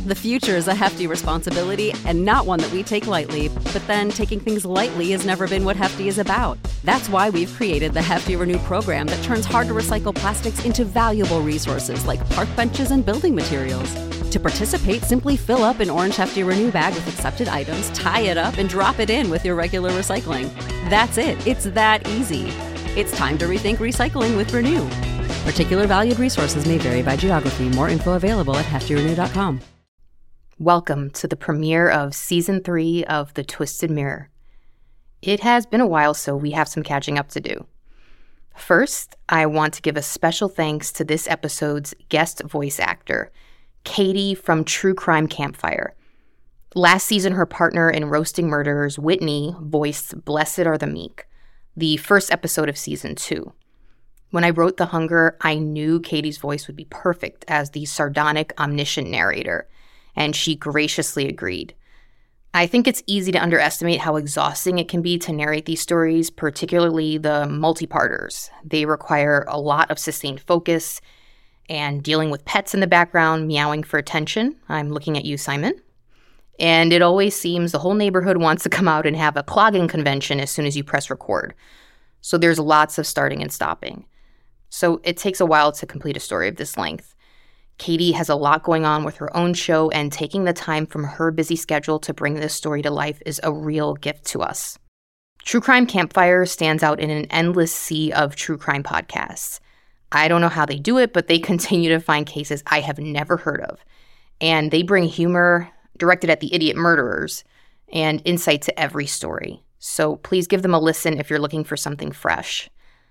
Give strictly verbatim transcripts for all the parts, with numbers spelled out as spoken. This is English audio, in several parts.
The future is a hefty responsibility and not one that we take lightly, but then taking things lightly has never been what Hefty is about. That's why we've created the Hefty Renew program that turns hard-to-recycle plastics into valuable resources like park benches and building materials. To participate, simply fill up an orange Hefty Renew bag with accepted items, tie it up, and drop it in with your regular recycling. That's it. It's that easy. It's time to rethink recycling with Renew. Particular valued resources may vary by geography. More info available at hefty renew dot com. Welcome to the premiere of Season three of The Twisted Mirror. It has been a while, so we have some catching up to do. First, I want to give a special thanks to this episode's guest voice actor, Katie from True Crime Campfire. Last season, her partner in Roasting Murderers, Whitney, voiced Blessed Are the Meek, the first episode of Season two. When I wrote The Hunger, I knew Katie's voice would be perfect as the sardonic, omniscient narrator, and she graciously agreed. I think it's easy to underestimate how exhausting it can be to narrate these stories, particularly the multi-parters. They require a lot of sustained focus and dealing with pets in the background, meowing for attention. I'm looking at you, Simon. And it always seems the whole neighborhood wants to come out and have a clogging convention as soon as you press record. So there's lots of starting and stopping. So it takes a while to complete a story of this length. Katie has a lot going on with her own show, and taking the time from her busy schedule to bring this story to life is a real gift to us. True Crime Campfire stands out in an endless sea of true crime podcasts. I don't know how they do it, but they continue to find cases I have never heard of. And they bring humor directed at the idiot murderers and insight to every story. So please give them a listen if you're looking for something fresh.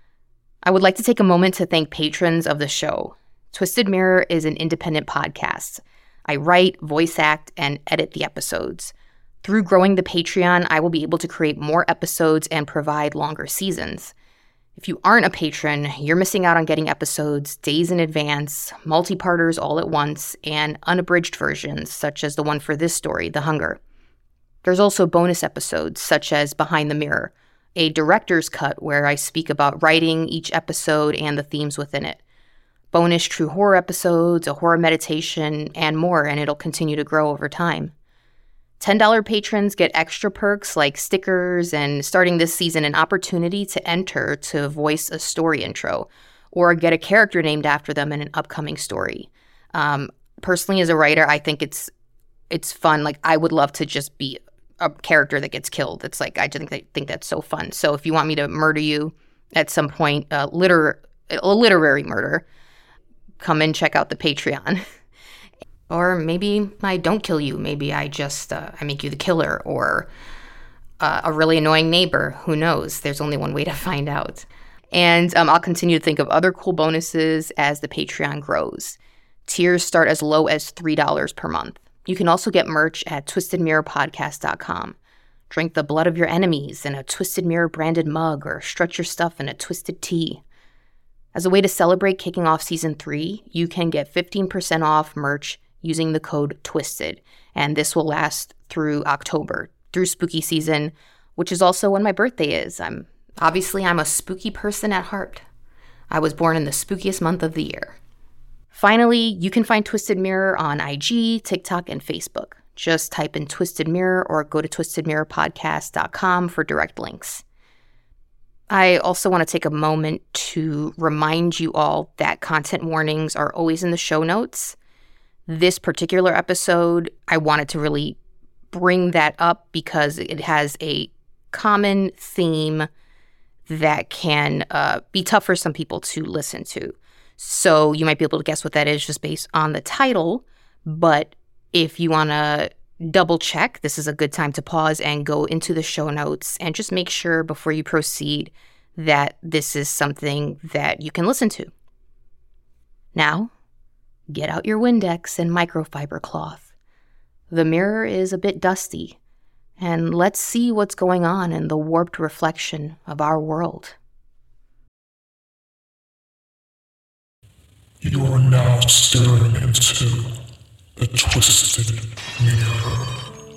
I would like to take a moment to thank patrons of the show. Twisted Mirror is an independent podcast. I write, voice act, and edit the episodes. Through growing the Patreon, I will be able to create more episodes and provide longer seasons. If you aren't a patron, you're missing out on getting episodes days in advance, multi-parters all at once, and unabridged versions, such as the one for this story, The Hunger. There's also bonus episodes, such as Behind the Mirror, a director's cut where I speak about writing each episode and the themes within it. Bonus true horror episodes, a horror meditation, and more, and it'll continue to grow over time. ten dollars patrons get extra perks like stickers and, starting this season, an opportunity to enter to voice a story intro or get a character named after them in an upcoming story. Um, personally, as a writer, I think it's it's fun. Like, I would love to just be a character that gets killed. It's like, I just think, I think that's so fun. So if you want me to murder you at some point, uh, liter- a literary murder, come and check out the Patreon. Or maybe I don't kill you. Maybe I just, uh, I make you the killer, or uh, a really annoying neighbor. Who knows? There's only one way to find out. And um, I'll continue to think of other cool bonuses as the Patreon grows. Tiers start as low as three dollars per month. You can also get merch at twisted mirror podcast dot com. Drink the blood of your enemies in a Twisted Mirror branded mug, or strut your stuff in a twisted tea. As a way to celebrate kicking off Season three, you can get fifteen percent off merch using the code TWISTED, and this will last through October, through spooky season, which is also when my birthday is. I'm obviously, I'm a spooky person at heart. I was born in the spookiest month of the year. Finally, you can find Twisted Mirror on I G, TikTok, and Facebook. Just type in Twisted Mirror or go to twisted mirror podcast dot com for direct links. I also want to take a moment to remind you all that content warnings are always in the show notes. This particular episode, I wanted to really bring that up because it has a common theme that can uh, be tough for some people to listen to. So you might be able to guess what that is just based on the title, but if you want to double check, this is a good time to pause and go into the show notes and just make sure before you proceed that this is something that you can listen to. Now, get out your Windex and microfiber cloth. The mirror is a bit dusty, and let's see what's going on in the warped reflection of our world. You are now staring into the Twisted Mirror.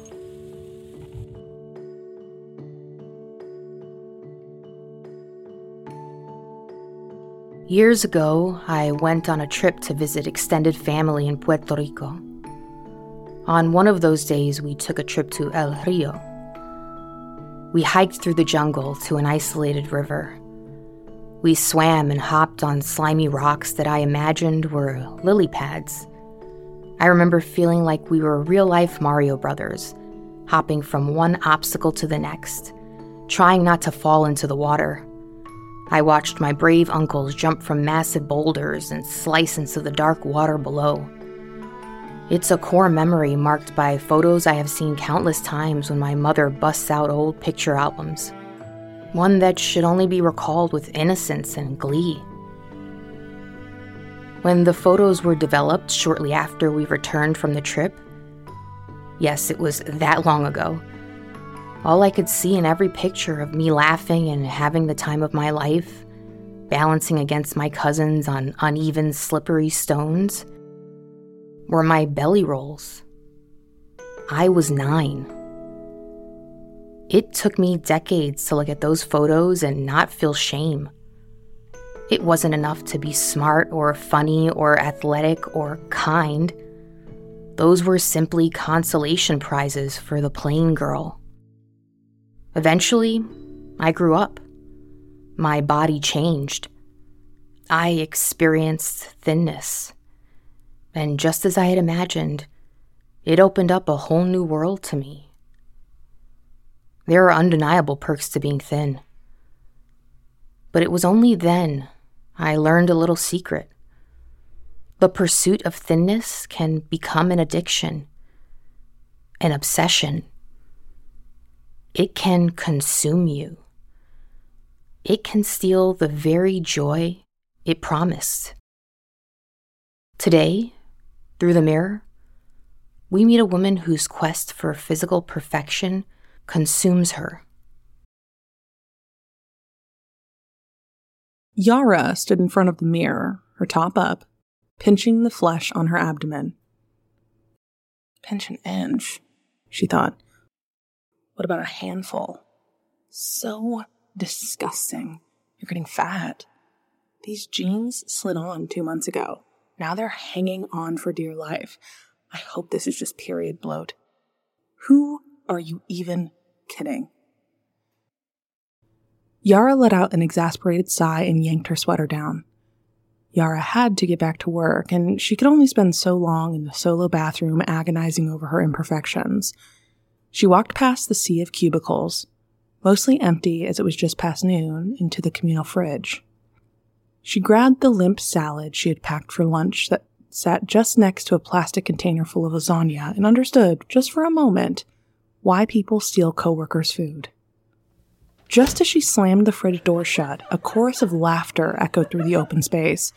Years ago, I went on a trip to visit extended family in Puerto Rico. On one of those days, we took a trip to El Rio. We hiked through the jungle to an isolated river. We swam and hopped on slimy rocks that I imagined were lily pads. I remember feeling like we were real-life Mario Brothers, hopping from one obstacle to the next, trying not to fall into the water. I watched my brave uncles jump from massive boulders and slice into the dark water below. It's a core memory marked by photos I have seen countless times when my mother busts out old picture albums. One that should only be recalled with innocence and glee. When the photos were developed shortly after we returned from the trip, yes, it was that long ago, all I could see in every picture of me laughing and having the time of my life, balancing against my cousins on uneven, slippery stones, were my belly rolls. I was nine. It took me decades to look at those photos and not feel shame. It wasn't enough to be smart or funny or athletic or kind. Those were simply consolation prizes for the plain girl. Eventually, I grew up. My body changed. I experienced thinness. And just as I had imagined, it opened up a whole new world to me. There are undeniable perks to being thin. But it was only then I learned a little secret. The pursuit of thinness can become an addiction, an obsession. It can consume you. It can steal the very joy it promised. Today, through the mirror, we meet a woman whose quest for physical perfection consumes her. Yara stood in front of the mirror, her top up, pinching the flesh on her abdomen. Pinch an inch, she thought. What about a handful? So disgusting. You're getting fat. These jeans slid on two months ago. Now they're hanging on for dear life. I hope this is just period bloat. Who are you even kidding? Yara let out an exasperated sigh and yanked her sweater down. Yara had to get back to work, and she could only spend so long in the solo bathroom agonizing over her imperfections. She walked past the sea of cubicles, mostly empty as it was just past noon, into the communal fridge. She grabbed the limp salad she had packed for lunch that sat just next to a plastic container full of lasagna and understood, just for a moment, why people steal coworkers' food. Just as she slammed the fridge door shut, a chorus of laughter echoed through the open space.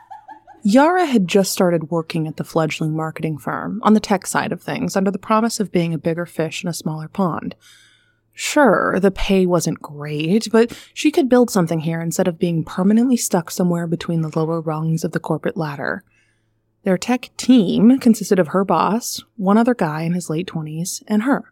Yara had just started working at the fledgling marketing firm, on the tech side of things, under the promise of being a bigger fish in a smaller pond. Sure, the pay wasn't great, but she could build something here instead of being permanently stuck somewhere between the lower rungs of the corporate ladder. Their tech team consisted of her boss, one other guy in his late twenties, and her.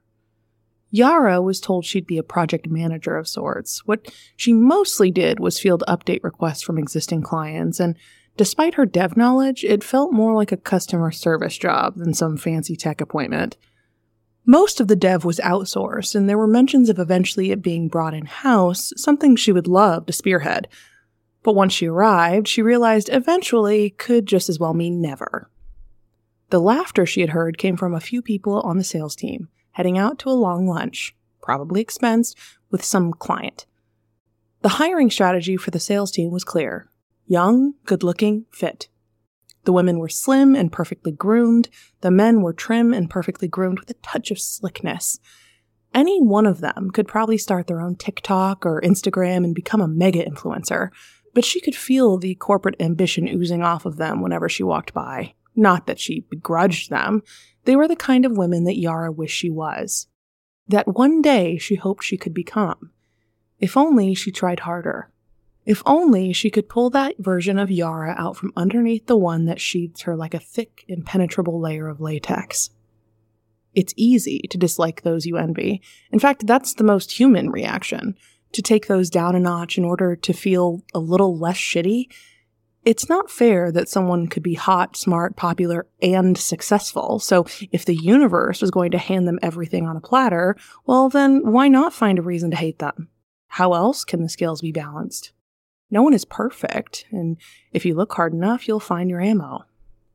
Yara was told she'd be a project manager of sorts. What she mostly did was field update requests from existing clients, and despite her dev knowledge, it felt more like a customer service job than some fancy tech appointment. Most of the dev was outsourced, and there were mentions of eventually it being brought in-house, something she would love to spearhead. But once she arrived, she realized eventually could just as well mean never. The laughter she had heard came from a few people on the sales team, heading out to a long lunch, probably expensed, with some client. The hiring strategy for the sales team was clear. Young, good-looking, fit. The women were slim and perfectly groomed. The men were trim and perfectly groomed with a touch of slickness. Any one of them could probably start their own TikTok or Instagram and become a mega influencer, but she could feel the corporate ambition oozing off of them whenever she walked by. Not that she begrudged them. They were the kind of women that Yara wished she was. That one day she hoped she could become. If only she tried harder. If only she could pull that version of Yara out from underneath the one that sheathes her like a thick, impenetrable layer of latex. It's easy to dislike those you envy. In fact, that's the most human reaction. To take those down a notch in order to feel a little less shitty. It's not fair that someone could be hot, smart, popular, and successful. So if the universe was going to hand them everything on a platter, well then why not find a reason to hate them? How else can the scales be balanced? No one is perfect, and if you look hard enough, you'll find your ammo.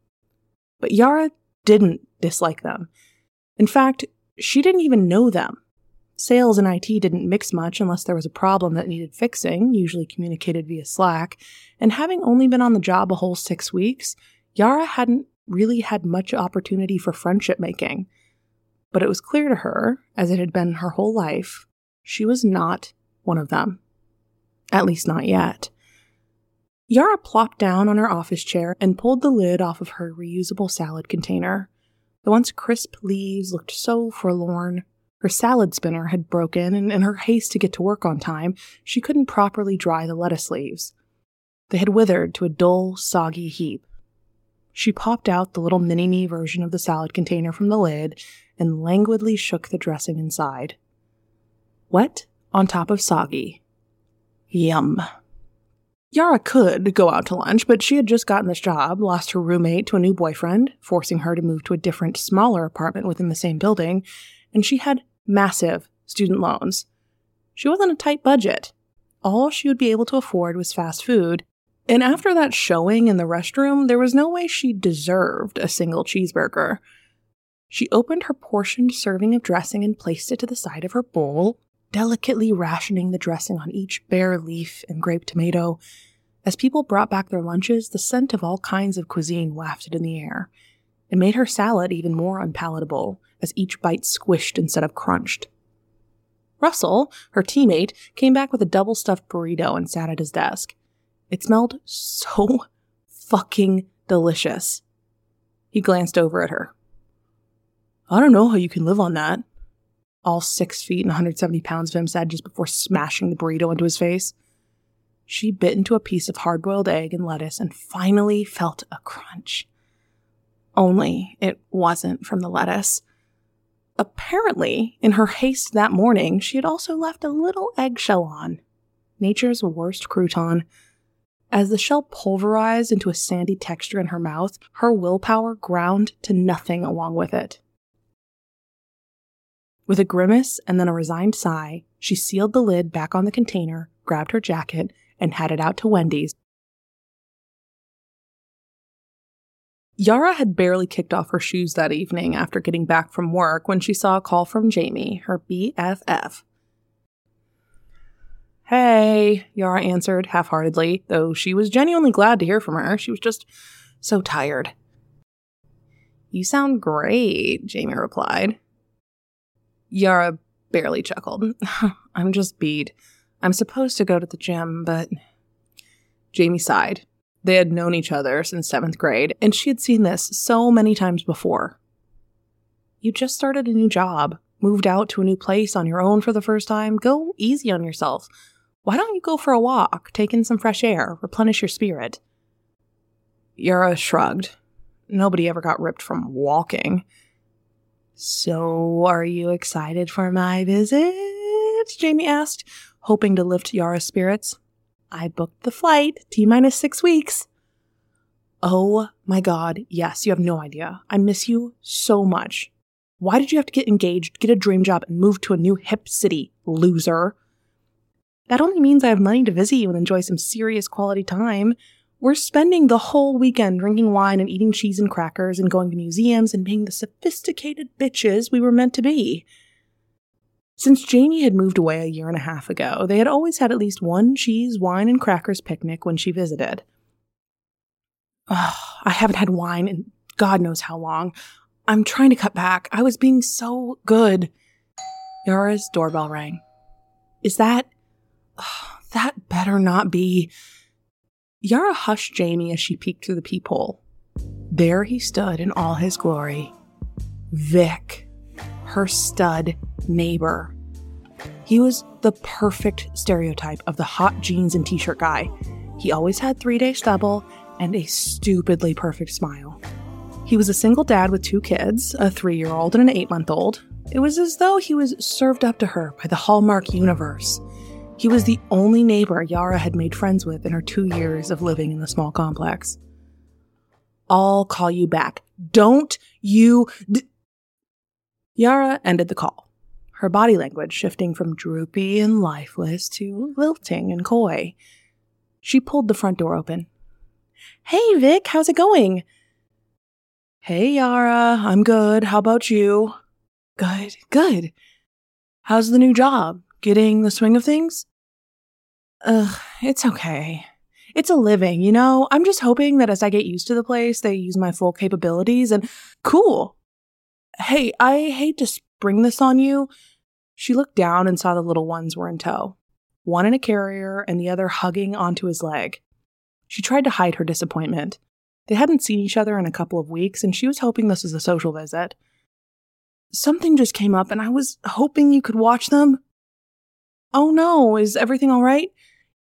But Yara didn't dislike them. In fact, she didn't even know them. Sales and I T didn't mix much unless there was a problem that needed fixing, usually communicated via Slack, and having only been on the job a whole six weeks, Yara hadn't really had much opportunity for friendship making. But it was clear to her, as it had been her whole life, she was not one of them. At least not yet. Yara plopped down on her office chair and pulled the lid off of her reusable salad container. The once crisp leaves looked so forlorn. Her salad spinner had broken, and in her haste to get to work on time, she couldn't properly dry the lettuce leaves. They had withered to a dull, soggy heap. She popped out the little mini-me version of the salad container from the lid and languidly shook the dressing inside. Wet on top of soggy. Yum. Yara could go out to lunch, but she had just gotten this job, lost her roommate to a new boyfriend, forcing her to move to a different, smaller apartment within the same building, and she had massive student loans. She wasn't a tight budget. All she would be able to afford was fast food, and after that showing in the restroom, there was no way she deserved a single cheeseburger. She opened her portioned serving of dressing and placed it to the side of her bowl, delicately rationing the dressing on each bare leaf and grape tomato. As people brought back their lunches, the scent of all kinds of cuisine wafted in the air. It made her salad even more unpalatable, as each bite squished instead of crunched. Russell, her teammate, came back with a double-stuffed burrito and sat at his desk. It smelled so fucking delicious. He glanced over at her. I don't know how you can live on that. All six feet and one hundred seventy pounds of him said just before smashing the burrito into his face. She bit into a piece of hard-boiled egg and lettuce and finally felt a crunch. Only it wasn't from the lettuce. Apparently, in her haste that morning, she had also left a little eggshell on. Nature's worst crouton. As the shell pulverized into a sandy texture in her mouth, her willpower ground to nothing along with it. With a grimace and then a resigned sigh, she sealed the lid back on the container, grabbed her jacket, and headed out to Wendy's. Yara had barely kicked off her shoes that evening after getting back from work when she saw a call from Jamie, her B F F. Hey, Yara answered half-heartedly, though she was genuinely glad to hear from her. She was just so tired. You sound great, Jamie replied. Yara barely chuckled. I'm just beat. I'm supposed to go to the gym, but... Jamie sighed. They had known each other since seventh grade, and she had seen this so many times before. You just started a new job, moved out to a new place on your own for the first time. Go easy on yourself. Why don't you go for a walk, take in some fresh air, replenish your spirit? Yara shrugged. Nobody ever got ripped from walking. So, are you excited for my visit? Jamie asked, hoping to lift Yara's spirits. I booked the flight, T-minus six weeks. Oh my god, yes, you have no idea. I miss you so much. Why did you have to get engaged, get a dream job, and move to a new hip city, loser? That only means I have money to visit you and enjoy some serious quality time. We're spending the whole weekend drinking wine and eating cheese and crackers and going to museums and being the sophisticated bitches we were meant to be. Since Jamie had moved away a year and a half ago, they had always had at least one cheese, wine, and crackers picnic when she visited. Oh, I haven't had wine in God knows how long. I'm trying to cut back. I was being so good. Yara's doorbell rang. Is that... Oh, that better not be... Yara hushed Jamie as she peeked through the peephole. There he stood in all his glory. Vic, her stud neighbor. He was the perfect stereotype of the hot jeans and t-shirt guy. He always had three-day stubble and a stupidly perfect smile. He was a single dad with two kids, a three-year-old and an eight-month-old. It was as though he was served up to her by the Hallmark universe. He was the only neighbor Yara had made friends with in her two years of living in the small complex. I'll call you back. Don't you... D-. Yara ended the call, her body language shifting from droopy and lifeless to lilting and coy. She pulled the front door open. Hey, Vic, how's it going? Hey, Yara, I'm good. How about you? Good, good. How's the new job? Getting the swing of things? Ugh, it's okay. It's a living, you know? I'm just hoping that as I get used to the place, they use my full capabilities and... Cool! Hey, I hate to spring this on you. She looked down and saw the little ones were in tow. One in a carrier and the other hugging onto his leg. She tried to hide her disappointment. They hadn't seen each other in a couple of weeks, and she was hoping this was a social visit. Something just came up, and I was hoping you could watch them. Oh no, is everything all right?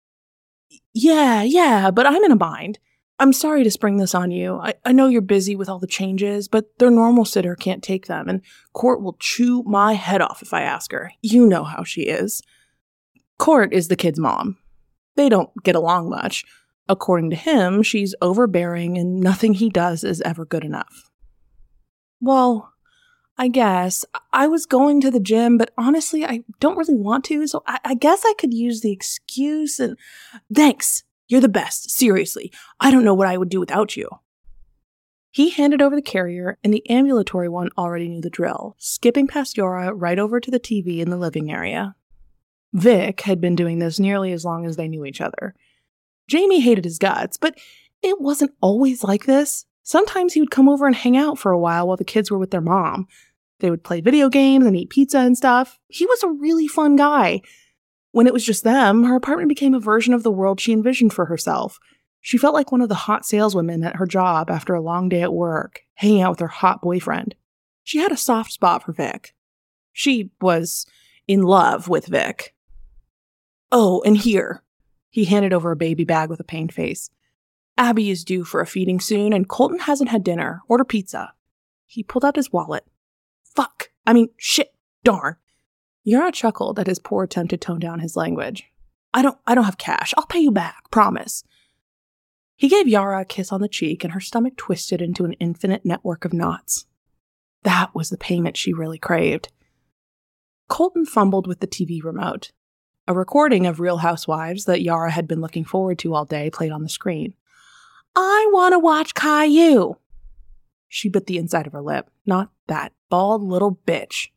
Yeah, yeah, but I'm in a bind. I'm sorry to spring this on you. I, I know you're busy with all the changes, but their normal sitter can't take them, and Court will chew my head off if I ask her. You know how she is. Court is the kid's mom. They don't get along much. According to him, she's overbearing and nothing he does is ever good enough. Well, I guess. I was going to the gym, but honestly, I don't really want to, so I, I guess I could use the excuse and... Thanks. You're the best. Seriously. I don't know what I would do without you. He handed over the carrier, and the ambulatory one already knew the drill, skipping past Yara right over to the T V in the living area. Vic had been doing this nearly as long as they knew each other. Jamie hated his guts, but it wasn't always like this. Sometimes he would come over and hang out for a while while the kids were with their mom. They would play video games and eat pizza and stuff. He was a really fun guy. When it was just them, her apartment became a version of the world she envisioned for herself. She felt like one of the hot saleswomen at her job after a long day at work, hanging out with her hot boyfriend. She had a soft spot for Vic. She was in love with Vic. Oh, and here. He handed over a baby bag with a pained face. Abby is due for a feeding soon, and Colton hasn't had dinner. Order pizza. He pulled out his wallet. Fuck. I mean, shit. Darn. Yara chuckled at his poor attempt to tone down his language. I don't I don't have cash. I'll pay you back. Promise. He gave Yara a kiss on the cheek, and her stomach twisted into an infinite network of knots. That was the payment she really craved. Colton fumbled with the T V remote. A recording of Real Housewives that Yara had been looking forward to all day played on the screen. I want to watch Caillou. She bit the inside of her lip. Not that bald little bitch.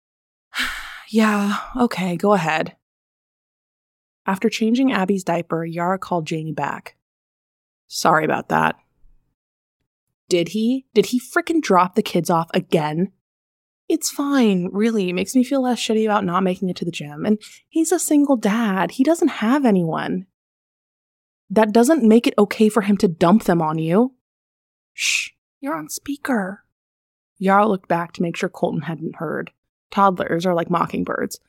Yeah, okay, go ahead. After changing Abby's diaper, Yara called Jamie back. Sorry about that. Did he? Did he frickin' drop the kids off again? It's fine, really. It makes me feel less shitty about not making it to the gym. And he's a single dad. He doesn't have anyone. That doesn't make it okay for him to dump them on you. Shh, you're on speaker. Yara looked back to make sure Colton hadn't heard. Toddlers are like mockingbirds.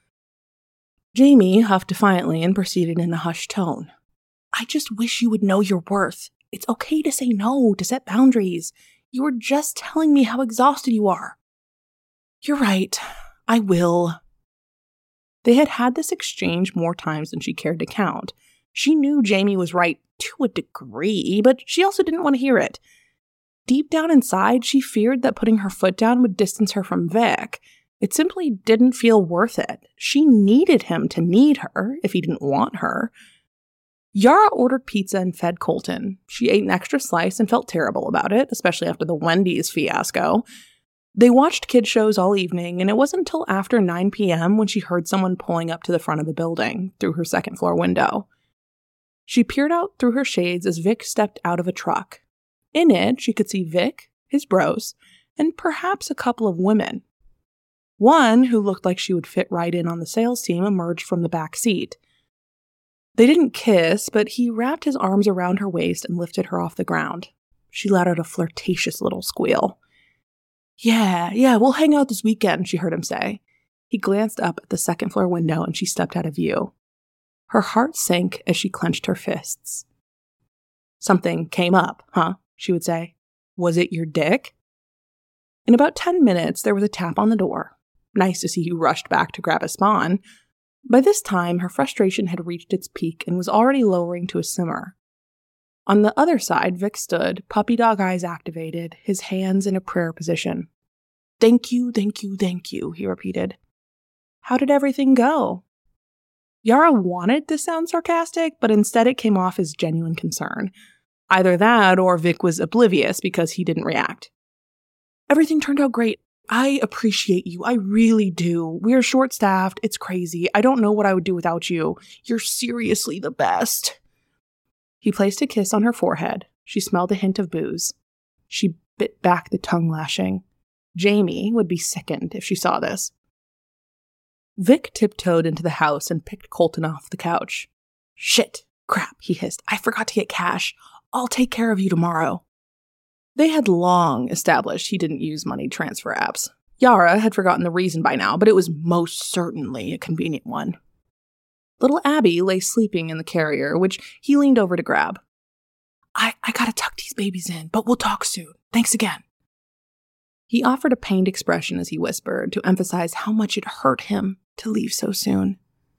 Jamie huffed defiantly and proceeded in a hushed tone. I just wish you would know your worth. It's okay to say no, to set boundaries. You were just telling me how exhausted you are. You're right. I will. They had had this exchange more times than she cared to count. She knew Jamie was right to a degree, but she also didn't want to hear it. Deep down inside, she feared that putting her foot down would distance her from Vic. It simply didn't feel worth it. She needed him to need her if he didn't want her. Yara ordered pizza and fed Colton. She ate an extra slice and felt terrible about it, especially after the Wendy's fiasco. They watched kid shows all evening, and it wasn't until after nine p.m. when she heard someone pulling up to the front of the building through her second floor window. She peered out through her shades as Vic stepped out of a truck. In it, she could see Vic, his bros, and perhaps a couple of women. One, who looked like she would fit right in on the sales team, emerged from the back seat. They didn't kiss, but he wrapped his arms around her waist and lifted her off the ground. She let out a flirtatious little squeal. Yeah, yeah, we'll hang out this weekend, she heard him say. He glanced up at the second floor window and she stepped out of view. Her heart sank as she clenched her fists. Something came up, huh? She would say. Was it your dick? In about ten minutes, there was a tap on the door. Nice to see who rushed back to grab a spawn. By this time, her frustration had reached its peak and was already lowering to a simmer. On the other side, Vic stood, puppy dog eyes activated, his hands in a prayer position. "Thank you, thank you, thank you," he repeated. "How did everything go?" Yara wanted to sound sarcastic, but instead it came off as genuine concern. Either that or Vic was oblivious because he didn't react. "Everything turned out great. I appreciate you. I really do. We're short-staffed. It's crazy. I don't know what I would do without you. You're seriously the best." He placed a kiss on her forehead. She smelled a hint of booze. She bit back the tongue lashing. Jamie would be sickened if she saw this. Vic tiptoed into the house and picked Colton off the couch. "Shit. Crap," he hissed. "I forgot to get cash. I'll take care of you tomorrow." They had long established he didn't use money transfer apps. Yara had forgotten the reason by now, but it was most certainly a convenient one. Little Abby lay sleeping in the carrier, which he leaned over to grab. I, I gotta tuck these babies in, but we'll talk soon. Thanks again." He offered a pained expression as he whispered, to emphasize how much it hurt him to leave so soon.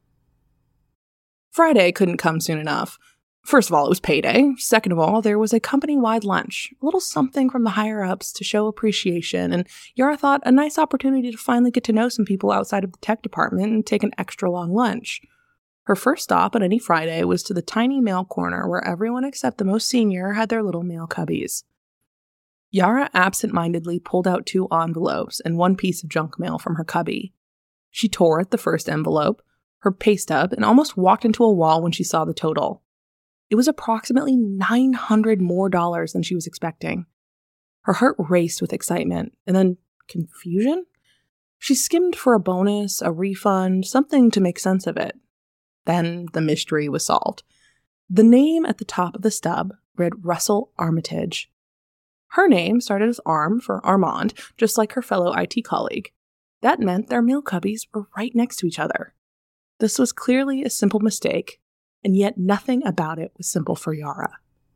Friday couldn't come soon enough. First of all, it was payday. Second of all, there was a company-wide lunch, a little something from the higher-ups to show appreciation, and Yara thought a nice opportunity to finally get to know some people outside of the tech department and take an extra long lunch. Her first stop on any Friday was to the tiny mail corner where everyone except the most senior had their little mail cubbies. Yara absent-mindedly pulled out two envelopes and one piece of junk mail from her cubby. She tore at the first envelope, her pay stub, and almost walked into a wall when she saw the total. It was approximately nine hundred more dollars than she was expecting. Her heart raced with excitement, and then confusion? She skimmed for a bonus, a refund, something to make sense of it. Then the mystery was solved. The name at the top of the stub read Russell Armitage. Her name started as Arm for Armand, just like her fellow I T colleague. That meant their mail cubbies were right next to each other. This was clearly a simple mistake, and yet nothing about it was simple for Yara.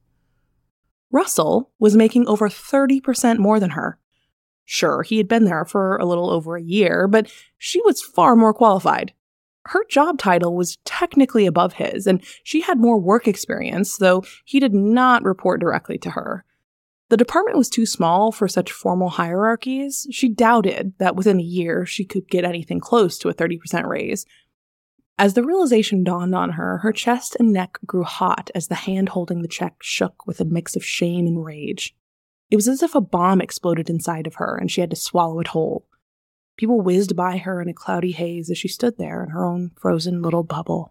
Russell was making over thirty percent more than her. Sure, he had been there for a little over a year, but she was far more qualified. Her job title was technically above his, and she had more work experience, though he did not report directly to her. The department was too small for such formal hierarchies. She doubted that within a year she could get anything close to a thirty percent raise. As the realization dawned on her, her chest and neck grew hot as the hand holding the check shook with a mix of shame and rage. It was as if a bomb exploded inside of her and she had to swallow it whole. People whizzed by her in a cloudy haze as she stood there in her own frozen little bubble.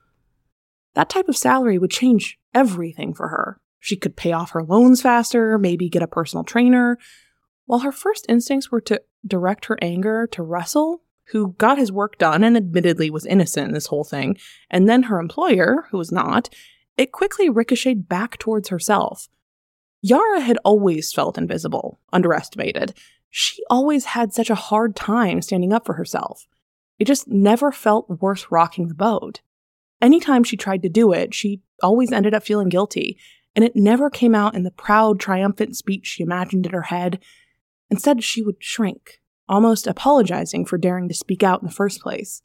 That type of salary would change everything for her. She could pay off her loans faster, maybe get a personal trainer. While her first instincts were to direct her anger to Russell, who got his work done and admittedly was innocent in this whole thing, and then her employer, who was not, it quickly ricocheted back towards herself. Yara had always felt invisible, underestimated. She always had such a hard time standing up for herself. It just never felt worth rocking the boat. Anytime she tried to do it, she always ended up feeling guilty, and it never came out in the proud, triumphant speech she imagined in her head. Instead, she would shrink, almost apologizing for daring to speak out in the first place.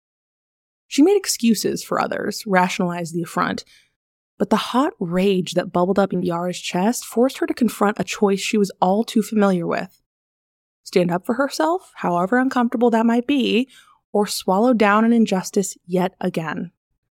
She made excuses for others, rationalized the affront, but the hot rage that bubbled up in Yara's chest forced her to confront a choice she was all too familiar with. Stand up for herself, however uncomfortable that might be, or swallow down an injustice yet again.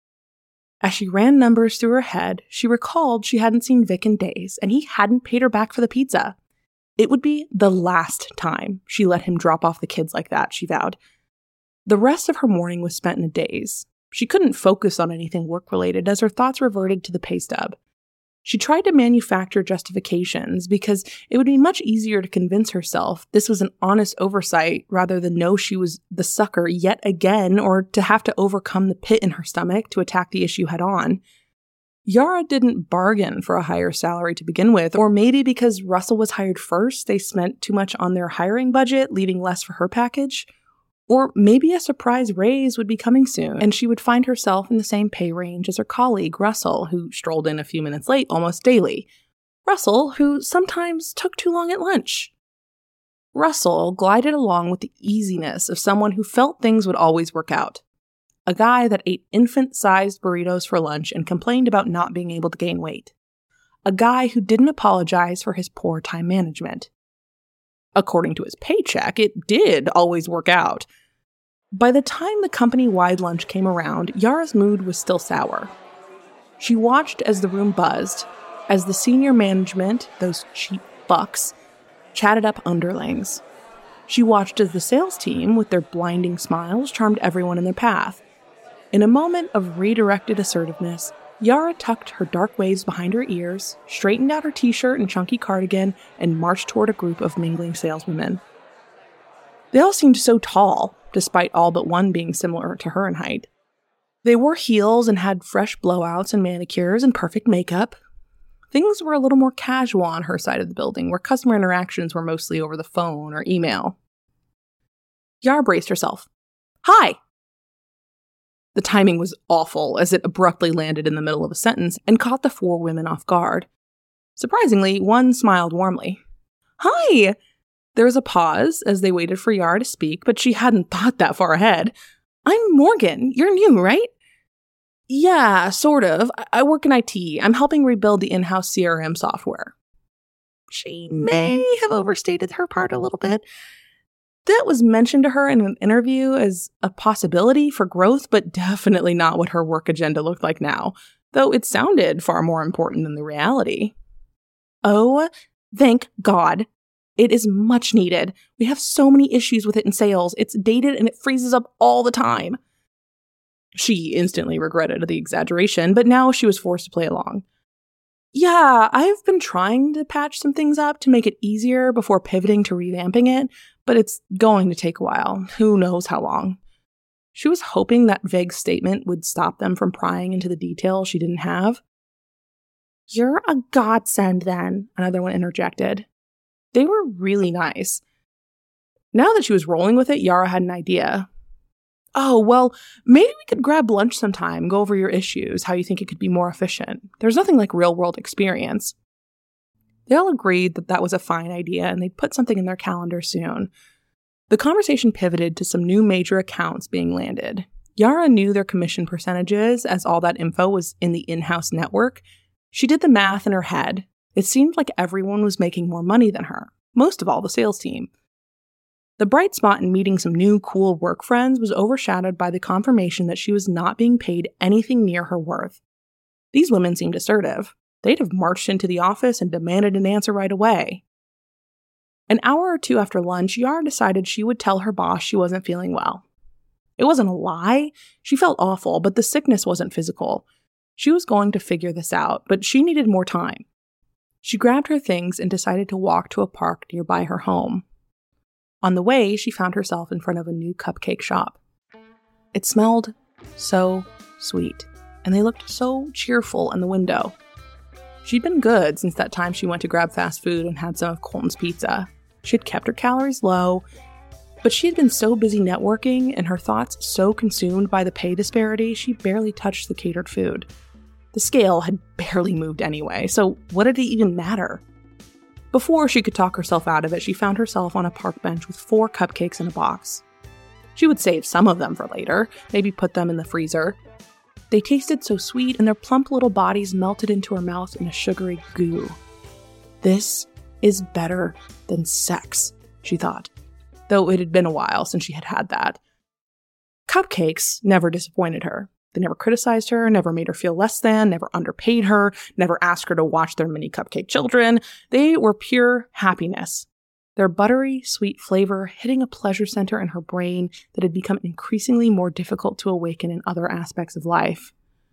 As she ran numbers through her head, she recalled she hadn't seen Vic in days, and he hadn't paid her back for the pizza. It would be the last time she let him drop off the kids like that, she vowed. The rest of her morning was spent in a daze. She couldn't focus on anything work-related as her thoughts reverted to the pay stub. She tried to manufacture justifications because it would be much easier to convince herself this was an honest oversight rather than know she was the sucker yet again or to have to overcome the pit in her stomach to attack the issue head-on. Yara didn't bargain for a higher salary to begin with, or maybe because Russell was hired first, they spent too much on their hiring budget, leaving less for her package. Or maybe a surprise raise would be coming soon, and she would find herself in the same pay range as her colleague, Russell, who strolled in a few minutes late almost daily. Russell, who sometimes took too long at lunch. Russell glided along with the easiness of someone who felt things would always work out. a guy that ate infant-sized burritos for lunch and complained about not being able to gain weight. A guy who didn't apologize for his poor time management. According to his paycheck, it did always work out. By the time the company-wide lunch came around, Yara's mood was still sour. She watched as the room buzzed, as the senior management, those cheap fucks, chatted up underlings. She watched as the sales team, with their blinding smiles, charmed everyone in their path. In a moment of redirected assertiveness, Yara tucked her dark waves behind her ears, straightened out her t-shirt and chunky cardigan, and marched toward a group of mingling saleswomen. They all seemed so tall, despite all but one being similar to her in height. They wore heels and had fresh blowouts and manicures and perfect makeup. Things were a little more casual on her side of the building, where customer interactions were mostly over the phone or email. Yara braced herself. Hi! The timing was awful, as it abruptly landed in the middle of a sentence and caught the four women off guard. Surprisingly, one smiled warmly. Hi! There was a pause as they waited for Yara to speak, but she hadn't thought that far ahead. I'm Morgan. You're new, right? Yeah, sort of. I work in I T. I'm helping rebuild the in-house C R M software. She may have overstated her part a little bit. That was mentioned to her in an interview as a possibility for growth, but definitely not what her work agenda looked like now, though it sounded far more important than the reality. Oh, thank God. It is much needed. We have so many issues with it in sales. It's dated and it freezes up all the time. She instantly regretted the exaggeration, but now she was forced to play along. Yeah, I've been trying to patch some things up to make it easier before pivoting to revamping it, but it's going to take a while. Who knows how long. She was hoping that vague statement would stop them from prying into the details she didn't have. You're a godsend then, another one interjected. They were really nice. Now that she was rolling with it, Yara had an idea. Oh, well, maybe we could grab lunch sometime, go over your issues, how you think it could be more efficient. There's nothing like real-world experience. They all agreed that that was a fine idea, and they'd put something in their calendar soon. The conversation pivoted to some new major accounts being landed. Yara knew their commission percentages, as all that info was in the in-house network. She did the math in her head. It seemed like everyone was making more money than her, most of all the sales team. The bright spot in meeting some new cool work friends was overshadowed by the confirmation that she was not being paid anything near her worth. These women seemed assertive. They'd have marched into the office and demanded an answer right away. An hour or two after lunch, Yara decided she would tell her boss she wasn't feeling well. It wasn't a lie. She felt awful, but the sickness wasn't physical. She was going to figure this out, but she needed more time. She grabbed her things and decided to walk to a park nearby her home. On the way, she found herself in front of a new cupcake shop. It smelled so sweet, and they looked so cheerful in the window. She'd been good since that time she went to grab fast food and had some of Colton's pizza. She had kept her calories low, but she had been so busy networking and her thoughts so consumed by the pay disparity, she barely touched the catered food. The scale had barely moved anyway, so what did it even matter? Before she could talk herself out of it, she found herself on a park bench with four cupcakes in a box. She would save some of them for later, maybe put them in the freezer. They tasted so sweet, and their plump little bodies melted into her mouth in a sugary goo. This is better than sex, she thought, though it had been a while since she had had that. Cupcakes never disappointed her. They never criticized her, never made her feel less than, never underpaid her, never asked her to watch their mini cupcake children. They were pure happiness. Their buttery, sweet flavor hitting a pleasure center in her brain that had become increasingly more difficult to awaken in other aspects of life.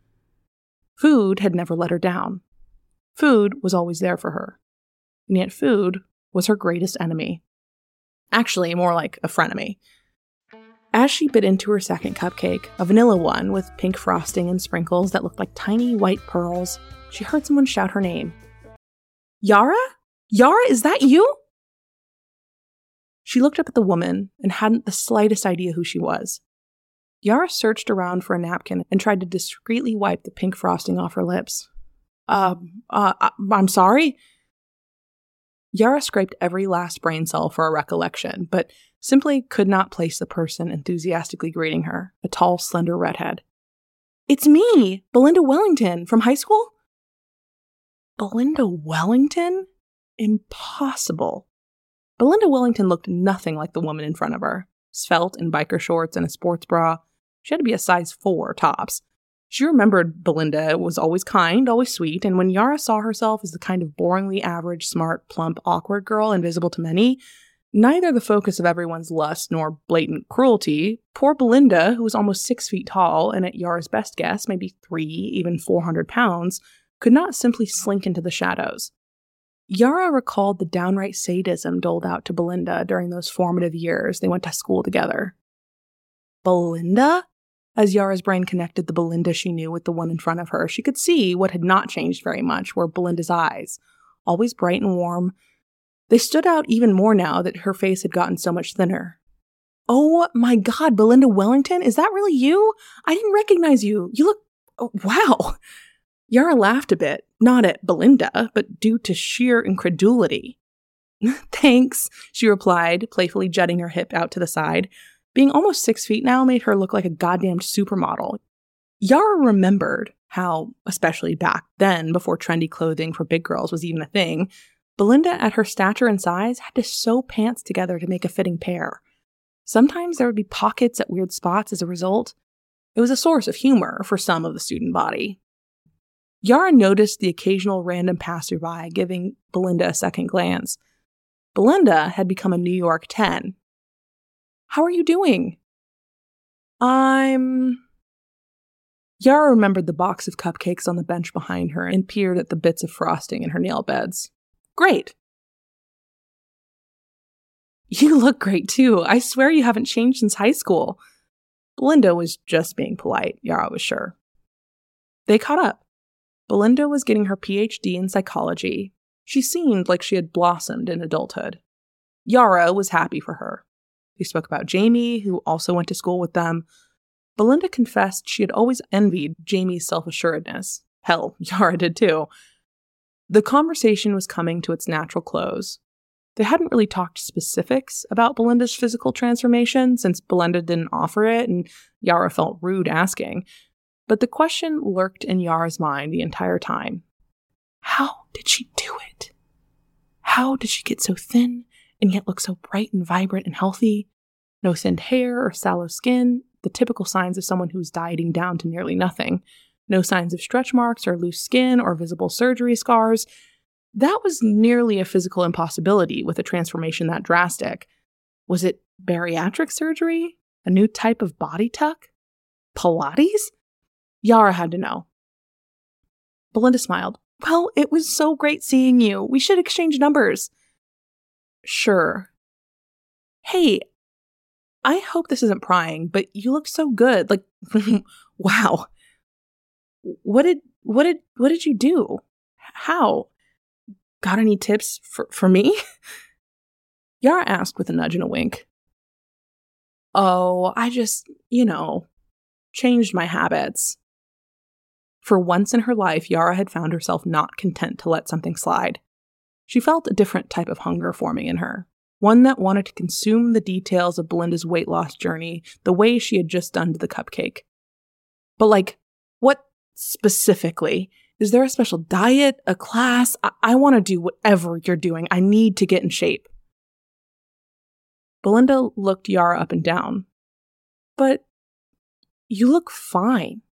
Food had never let her down. Food was always there for her. And yet food was her greatest enemy. Actually, more like a frenemy. As she bit into her second cupcake, a vanilla one with pink frosting and sprinkles that looked like tiny white pearls, she heard someone shout her name. Yara? Yara, is that you? She looked up at the woman and hadn't the slightest idea who she was. Yara searched around for a napkin and tried to discreetly wipe the pink frosting off her lips. Uh, uh, I'm sorry? Yara scraped every last brain cell for a recollection, but simply could not place the person enthusiastically greeting her, a tall, slender redhead. "It's me, Belinda Wellington, from high school?" Belinda Wellington? Impossible. Belinda Wellington looked nothing like the woman in front of her. Svelte in biker shorts and a sports bra. She had to be a size four, tops. She remembered Belinda was always kind, always sweet, and when Yara saw herself as the kind of boringly average, smart, plump, awkward girl invisible to many, neither the focus of everyone's lust nor blatant cruelty, poor Belinda, who was almost six feet tall and at Yara's best guess, maybe three, even four hundred pounds, could not simply slink into the shadows. Yara recalled the downright sadism doled out to Belinda during those formative years they went to school together. Belinda? As Yara's brain connected the Belinda she knew with the one in front of her, she could see what had not changed very much were Belinda's eyes, always bright and warm. They stood out even more now that her face had gotten so much thinner. "Oh my God, Belinda Wellington, is that really you? I didn't recognize you. You look... Oh, wow." Yara laughed a bit, not at Belinda, but due to sheer incredulity. "Thanks," she replied, playfully jutting her hip out to the side. Being almost six feet now made her look like a goddamn supermodel. Yara remembered how, especially back then, before trendy clothing for big girls was even a thing, Belinda, at her stature and size, had to sew pants together to make a fitting pair. Sometimes there would be pockets at weird spots as a result. It was a source of humor for some of the student body. Yara noticed the occasional random passerby giving Belinda a second glance. Belinda had become a New York ten. "How are you doing?" I'm... Yara remembered the box of cupcakes on the bench behind her and peered at the bits of frosting in her nail beds. "Great." "You look great, too. I swear you haven't changed since high school." Belinda was just being polite, Yara was sure. They caught up. Belinda was getting her P H D in psychology. She seemed like she had blossomed in adulthood. Yara was happy for her. They spoke about Jamie, who also went to school with them. Belinda confessed she had always envied Jamie's self-assuredness. Hell, Yara did too. The conversation was coming to its natural close. They hadn't really talked specifics about Belinda's physical transformation since Belinda didn't offer it and Yara felt rude asking. But the question lurked in Yara's mind the entire time. How did she do it? How did she get so thin and yet look so bright and vibrant and healthy? No thinned hair or sallow skin, the typical signs of someone who's dieting down to nearly nothing. No signs of stretch marks or loose skin or visible surgery scars. That was nearly a physical impossibility with a transformation that drastic. Was it bariatric surgery? A new type of body tuck? Pilates? Yara had to know. Belinda smiled. "Well, it was so great seeing you. We should exchange numbers." "Sure." "Hey, I hope this isn't prying, but you look so good. Like, wow. What did, what did, what did you do? How? Got any tips for, for me?" Yara asked with a nudge and a wink. "Oh, I just, you know, changed my habits." For once in her life, Yara had found herself not content to let something slide. She felt a different type of hunger forming in her, one that wanted to consume the details of Belinda's weight loss journey the way she had just done to the cupcake. But like, what specifically? Is there a special diet, a class? I, I want to do whatever you're doing. I need to get in shape. Belinda looked Yara up and down. "But you look fine."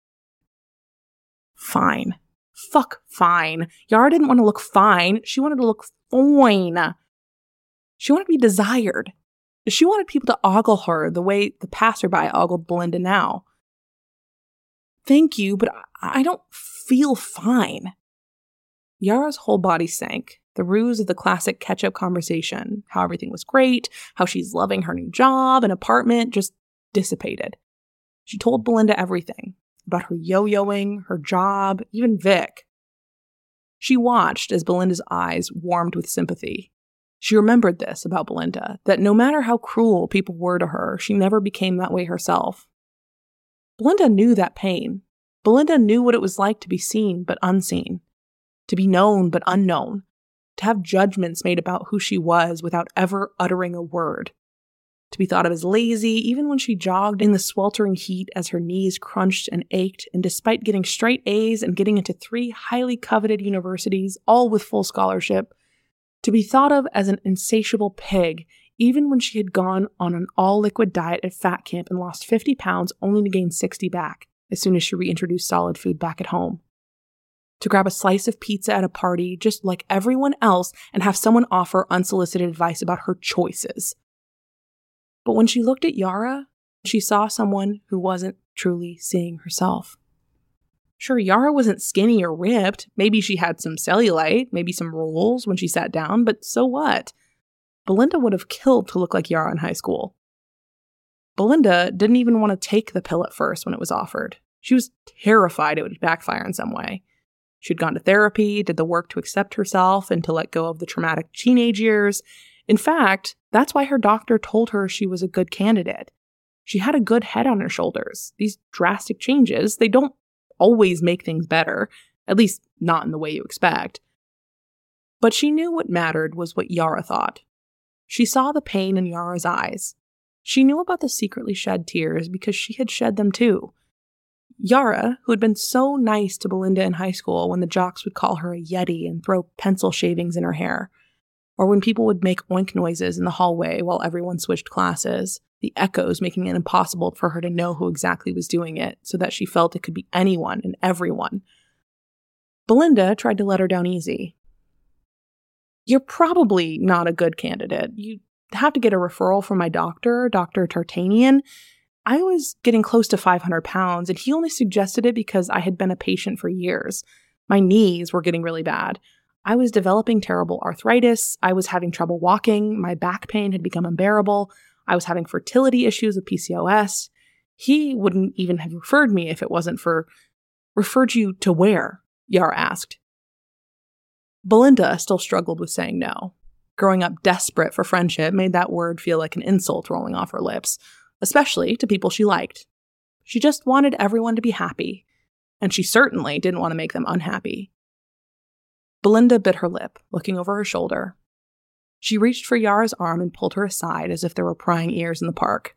Fine. Fuck fine. Yara didn't want to look fine. She wanted to look fine. She wanted to be desired. She wanted people to ogle her the way the passerby ogled Belinda now. "Thank you, but I don't feel fine." Yara's whole body sank. The ruse of the classic catch-up conversation, how everything was great, how she's loving her new job and apartment, just dissipated. She told Belinda everything. About her yo-yoing, her job, even Vic. She watched as Belinda's eyes warmed with sympathy. She remembered this about Belinda, that no matter how cruel people were to her, she never became that way herself. Belinda knew that pain. Belinda knew what it was like to be seen but unseen, to be known but unknown, to have judgments made about who she was without ever uttering a word. To be thought of as lazy, even when she jogged in the sweltering heat as her knees crunched and ached, and despite getting straight A's and getting into three highly coveted universities, all with full scholarship. To be thought of as an insatiable pig, even when she had gone on an all-liquid diet at fat camp and lost fifty pounds only to gain sixty back as soon as she reintroduced solid food back at home. To grab a slice of pizza at a party just like everyone else and have someone offer unsolicited advice about her choices. But when she looked at Yara, she saw someone who wasn't truly seeing herself. Sure, Yara wasn't skinny or ripped. Maybe she had some cellulite, maybe some rolls when she sat down, but so what? Belinda would have killed to look like Yara in high school. Belinda didn't even want to take the pill at first when it was offered. She was terrified it would backfire in some way. She'd gone to therapy, did the work to accept herself and to let go of the traumatic teenage years. In fact, that's why her doctor told her she was a good candidate. She had a good head on her shoulders. These drastic changes, they don't always make things better, at least not in the way you expect. But she knew what mattered was what Yara thought. She saw the pain in Yara's eyes. She knew about the secretly shed tears because she had shed them too. Yara, who had been so nice to Belinda in high school when the jocks would call her a yeti and throw pencil shavings in her hair, or when people would make oink noises in the hallway while everyone switched classes, the echoes making it impossible for her to know who exactly was doing it, so that she felt it could be anyone and everyone. Belinda tried to let her down easy. You're probably not a good candidate. You have to get a referral from my doctor, Doctor Tartanian. I was getting close to five hundred pounds, and he only suggested it because I had been a patient for years. My knees were getting really bad. I was developing terrible arthritis. I was having trouble walking. My back pain had become unbearable. I was having fertility issues with P C O S. He wouldn't even have referred me if it wasn't for... Referred you to where? Yara asked. Belinda still struggled with saying no. Growing up desperate for friendship made that word feel like an insult rolling off her lips, especially to people she liked. She just wanted everyone to be happy, and she certainly didn't want to make them unhappy. Belinda bit her lip, looking over her shoulder. She reached for Yara's arm and pulled her aside as if there were prying ears in the park.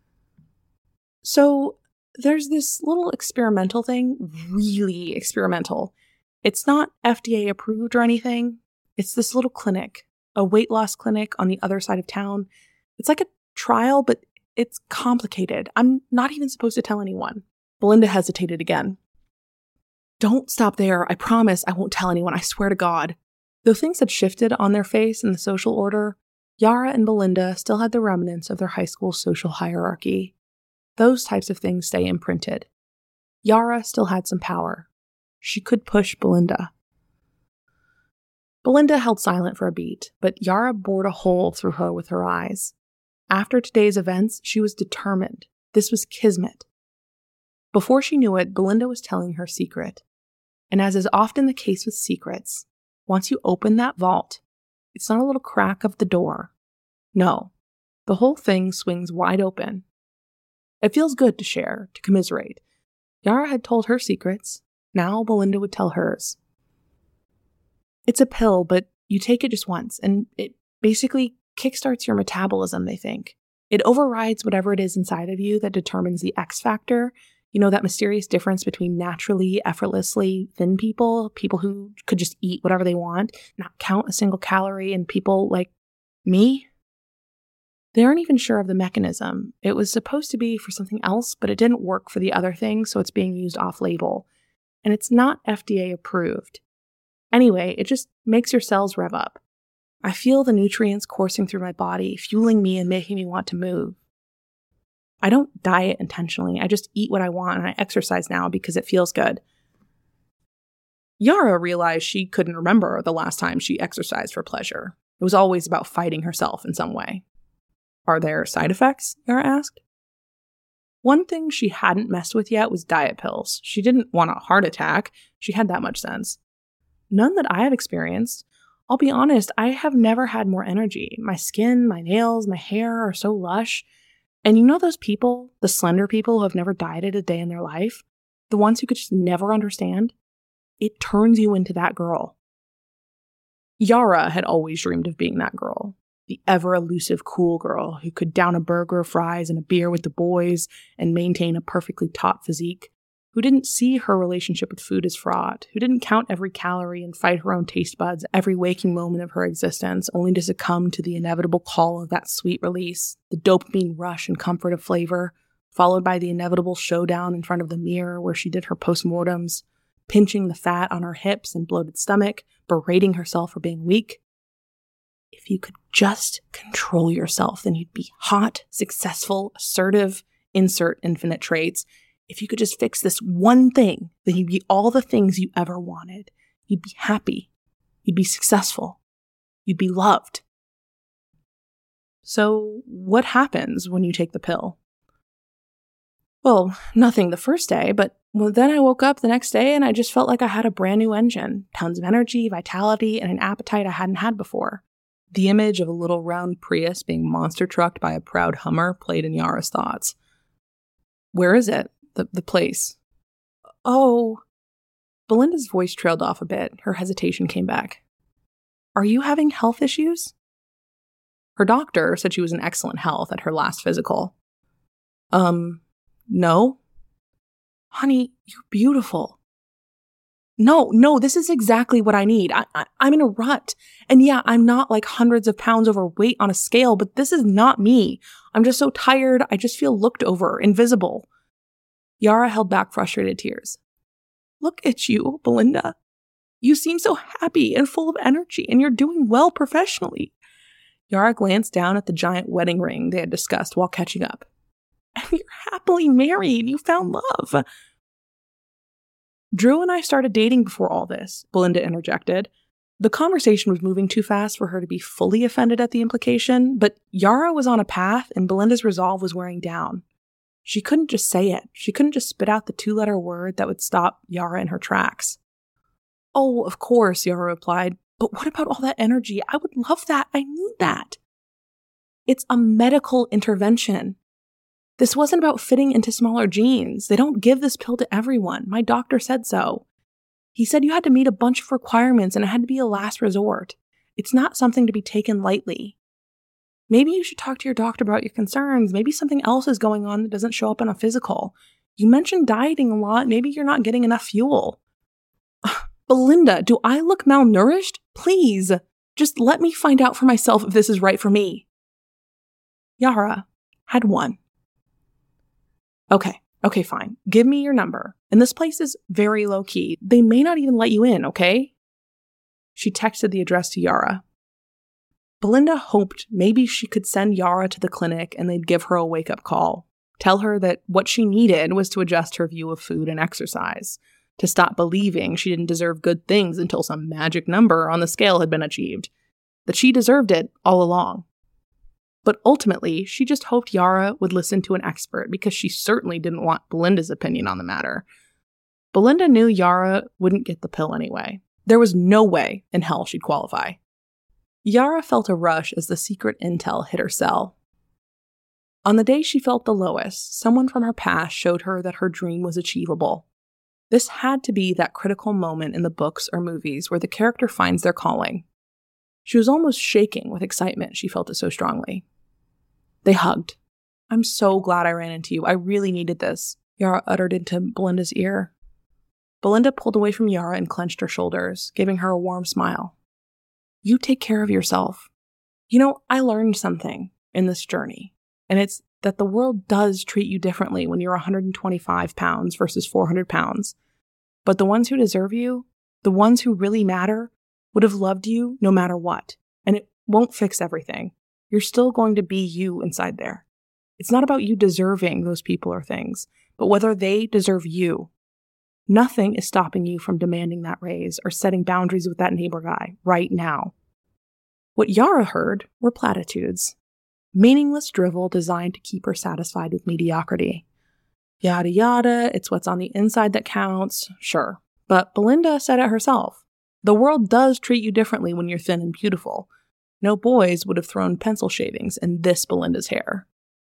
So, there's this little experimental thing, really experimental. It's not F D A approved or anything. It's this little clinic, a weight loss clinic on the other side of town. It's like a trial, but it's complicated. I'm not even supposed to tell anyone. Belinda hesitated again. Don't stop there. I promise I won't tell anyone. I swear to God. Though things had shifted on their face in the social order, Yara and Belinda still had the remnants of their high school social hierarchy. Those types of things stay imprinted. Yara still had some power. She could push Belinda. Belinda held silent for a beat, but Yara bored a hole through her with her eyes. After today's events, she was determined. This was kismet. Before she knew it, Belinda was telling her secret. And as is often the case with secrets, once you open that vault, it's not a little crack of the door. No, the whole thing swings wide open. It feels good to share, to commiserate. Yara had told her secrets. Now Belinda would tell hers. It's a pill, but you take it just once, and it basically kickstarts your metabolism, they think. It overrides whatever it is inside of you that determines the X factor. You know, that mysterious difference between naturally, effortlessly thin people, people who could just eat whatever they want, not count a single calorie, and people like me? They aren't even sure of the mechanism. It was supposed to be for something else, but it didn't work for the other thing, so it's being used off-label. And it's not F D A approved. Anyway, it just makes your cells rev up. I feel the nutrients coursing through my body, fueling me and making me want to move. I don't diet intentionally. I just eat what I want, and I exercise now because it feels good. Yara realized she couldn't remember the last time she exercised for pleasure. It was always about fighting herself in some way. Are there side effects? Yara asked. One thing she hadn't messed with yet was diet pills. She didn't want a heart attack. She had that much sense. None that I have experienced. I'll be honest, I have never had more energy. My skin, my nails, my hair are so lush. And you know those people, the slender people who have never dieted a day in their life? The ones who could just never understand? It turns you into that girl. Yara had always dreamed of being that girl. The ever-elusive cool girl who could down a burger, fries, and a beer with the boys and maintain a perfectly taut physique, who didn't see her relationship with food as fraught, who didn't count every calorie and fight her own taste buds every waking moment of her existence, only to succumb to the inevitable call of that sweet release, the dopamine rush and comfort of flavor, followed by the inevitable showdown in front of the mirror where she did her postmortems, pinching the fat on her hips and bloated stomach, berating herself for being weak. If you could just control yourself, then you'd be hot, successful, assertive, insert infinite traits. If you could just fix this one thing, then you'd be all the things you ever wanted. You'd be happy. You'd be successful. You'd be loved. So what happens when you take the pill? Well, nothing the first day, but well, then I woke up the next day and I just felt like I had a brand new engine, tons of energy, vitality, and an appetite I hadn't had before. The image of a little round Prius being monster trucked by a proud Hummer played in Yara's thoughts. Where is it? The, the place? Oh. Belinda's voice trailed off a bit. Her hesitation came back. Are you having health issues? Her doctor said she was in excellent health at her last physical. Um, no. Honey, you're beautiful. No, no, this is exactly what I need. I, I, I'm in a rut. And yeah, I'm not like hundreds of pounds overweight on a scale, but this is not me. I'm just so tired. I just feel looked over, invisible. Yara held back frustrated tears. Look at you, Belinda. You seem so happy and full of energy, and you're doing well professionally. Yara glanced down at the giant wedding ring they had discussed while catching up. And you're happily married. You found love. Drew and I started dating before all this, Belinda interjected. The conversation was moving too fast for her to be fully offended at the implication, but Yara was on a path and Belinda's resolve was wearing down. She couldn't just say it. She couldn't just spit out the two-letter word that would stop Yara in her tracks. Oh, of course, Yara replied. But what about all that energy? I would love that. I need that. It's a medical intervention. This wasn't about fitting into smaller jeans. They don't give this pill to everyone. My doctor said so. He said you had to meet a bunch of requirements and it had to be a last resort. It's not something to be taken lightly. Maybe you should talk to your doctor about your concerns. Maybe something else is going on that doesn't show up in a physical. You mentioned dieting a lot. Maybe you're not getting enough fuel. Belinda, do I look malnourished? Please, just let me find out for myself if this is right for me. Yara had won. Okay, okay, fine. Give me your number. And this place is very low-key. They may not even let you in, okay? She texted the address to Yara. Belinda hoped maybe she could send Yara to the clinic and they'd give her a wake-up call. Tell her that what she needed was to adjust her view of food and exercise, to stop believing she didn't deserve good things until some magic number on the scale had been achieved, that she deserved it all along. But ultimately, she just hoped Yara would listen to an expert because she certainly didn't want Belinda's opinion on the matter. Belinda knew Yara wouldn't get the pill anyway. There was no way in hell she'd qualify. Yara felt a rush as the secret intel hit her cell. On the day she felt the lowest, someone from her past showed her that her dream was achievable. This had to be that critical moment in the books or movies where the character finds their calling. She was almost shaking with excitement. She felt it so strongly. They hugged. I'm so glad I ran into you. I really needed this, Yara uttered into Belinda's ear. Belinda pulled away from Yara and clenched her shoulders, giving her a warm smile. You take care of yourself. You know, I learned something in this journey, and it's that the world does treat you differently when you're one hundred twenty-five pounds versus four hundred pounds. But the ones who deserve you, the ones who really matter, would have loved you no matter what. And it won't fix everything. You're still going to be you inside there. It's not about you deserving those people or things, but whether they deserve you. Nothing is stopping you from demanding that raise or setting boundaries with that neighbor guy right now. What Yara heard were platitudes. Meaningless drivel designed to keep her satisfied with mediocrity. Yada yada, it's what's on the inside that counts, sure. But Belinda said it herself. The world does treat you differently when you're thin and beautiful. No boys would have thrown pencil shavings in this Belinda's hair.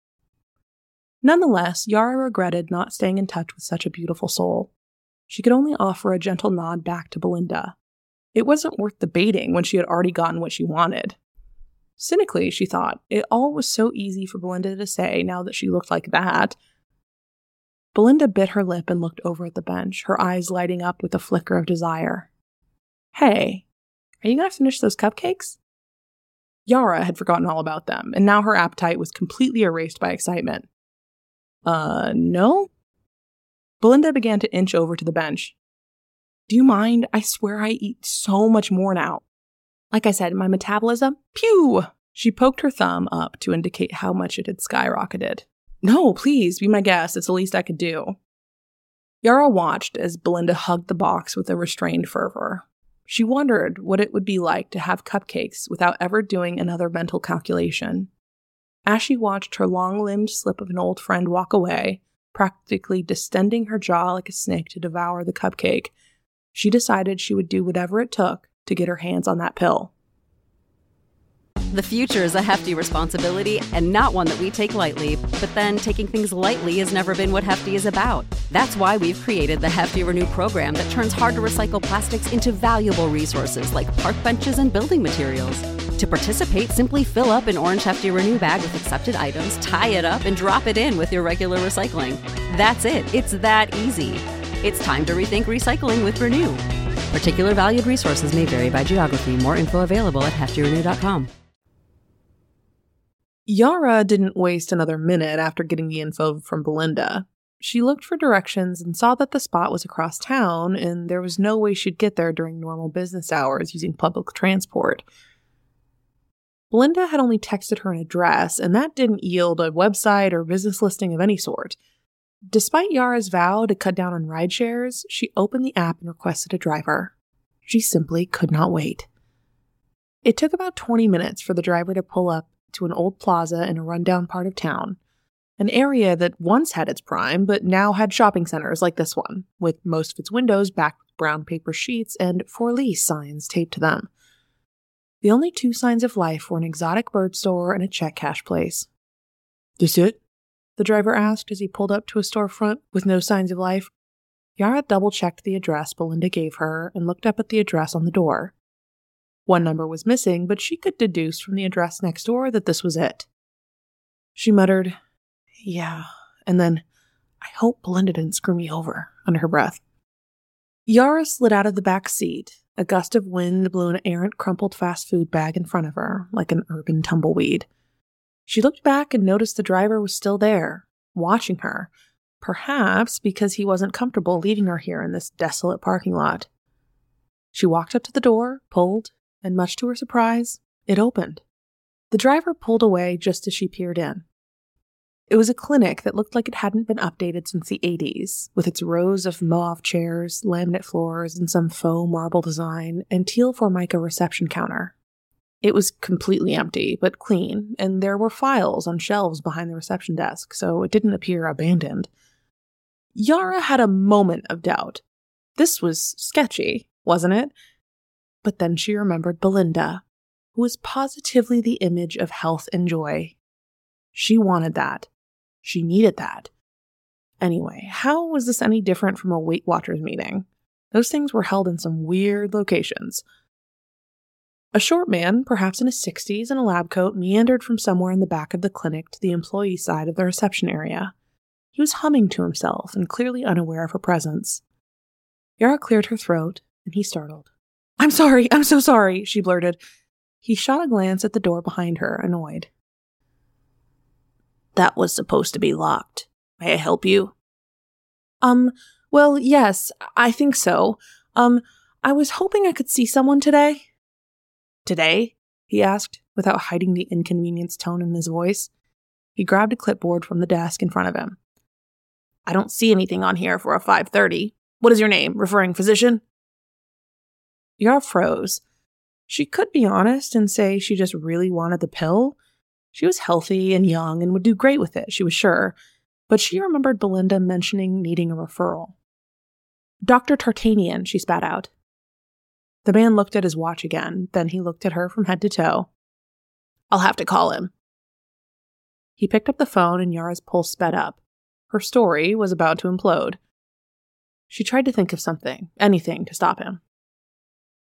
Nonetheless, Yara regretted not staying in touch with such a beautiful soul. She could only offer a gentle nod back to Belinda. It wasn't worth debating when she had already gotten what she wanted. Cynically, she thought, it all was so easy for Belinda to say now that she looked like that. Belinda bit her lip and looked over at the bench, her eyes lighting up with a flicker of desire. Hey, are you going to finish those cupcakes? Yara had forgotten all about them, and now her appetite was completely erased by excitement. Uh, no? Belinda began to inch over to the bench. Do you mind? I swear I eat so much more now. Like I said, my metabolism, pew! She poked her thumb up to indicate how much it had skyrocketed. No, please, be my guest. It's the least I could do. Yara watched as Belinda hugged the box with a restrained fervor. She wondered what it would be like to have cupcakes without ever doing another mental calculation. As she watched her long-limbed slip of an old friend walk away, practically distending her jaw like a snake to devour the cupcake, she decided she would do whatever it took to get her hands on that pill. The future is a hefty responsibility and not one that we take lightly, but then taking things lightly has never been what Hefty is about. That's why we've created the Hefty Renew program that turns hard-to-recycle plastics into valuable resources like park benches and building materials. To participate, simply fill up an orange Hefty Renew bag with accepted items, tie it up, and drop it in with your regular recycling. That's it. It's that easy. It's time to rethink recycling with Renew. Particular valued resources may vary by geography. More info available at hefty renew dot com. Yara didn't waste another minute after getting the info from Belinda. She looked for directions and saw that the spot was across town, and there was no way she'd get there during normal business hours using public transport. Belinda had only texted her an address, and that didn't yield a website or business listing of any sort. Despite Yara's vow to cut down on ride shares, she opened the app and requested a driver. She simply could not wait. It took about twenty minutes for the driver to pull up to an old plaza in a rundown part of town, an area that once had its prime but now had shopping centers like this one, with most of its windows backed with brown paper sheets and for lease signs taped to them. The only two signs of life were an exotic bird store and a check cash place. "This it?" the driver asked as he pulled up to a storefront with no signs of life. Yara double-checked the address Belinda gave her and looked up at the address on the door. One number was missing, but she could deduce from the address next door that this was it. She muttered, "Yeah," and then, "I hope Belinda didn't screw me over," under her breath. Yara slid out of the back seat. A gust of wind blew an errant, crumpled fast food bag in front of her, like an urban tumbleweed. She looked back and noticed the driver was still there, watching her, perhaps because he wasn't comfortable leaving her here in this desolate parking lot. She walked up to the door, pulled, and much to her surprise, it opened. The driver pulled away just as she peered in. It was a clinic that looked like it hadn't been updated since the eighties, with its rows of mauve chairs, laminate floors, and some faux marble design, and teal formica reception counter. It was completely empty, but clean, and there were files on shelves behind the reception desk, so it didn't appear abandoned. Yara had a moment of doubt. This was sketchy, wasn't it? But then she remembered Belinda, who was positively the image of health and joy. She wanted that. She needed that. Anyway, how was this any different from a Weight Watchers meeting? Those things were held in some weird locations. A short man, perhaps in his sixties, in a lab coat, meandered from somewhere in the back of the clinic to the employee side of the reception area. He was humming to himself and clearly unaware of her presence. Yara cleared her throat, and he startled. "I'm sorry, I'm so sorry," she blurted. He shot a glance at the door behind her, annoyed. "That was supposed to be locked. May I help you?" Um, well, yes, I think so. Um, I was hoping I could see someone today." "Today?" he asked, without hiding the inconvenienced tone in his voice. He grabbed a clipboard from the desk in front of him. "I don't see anything on here for a five thirty. What is your name, referring physician?" Yara froze. She could be honest and say she just really wanted the pill. She was healthy and young and would do great with it, she was sure. But she remembered Belinda mentioning needing a referral. "Doctor Tartanian," she spat out. The man looked at his watch again, then he looked at her from head to toe. "I'll have to call him." He picked up the phone and Yara's pulse sped up. Her story was about to implode. She tried to think of something, anything to stop him.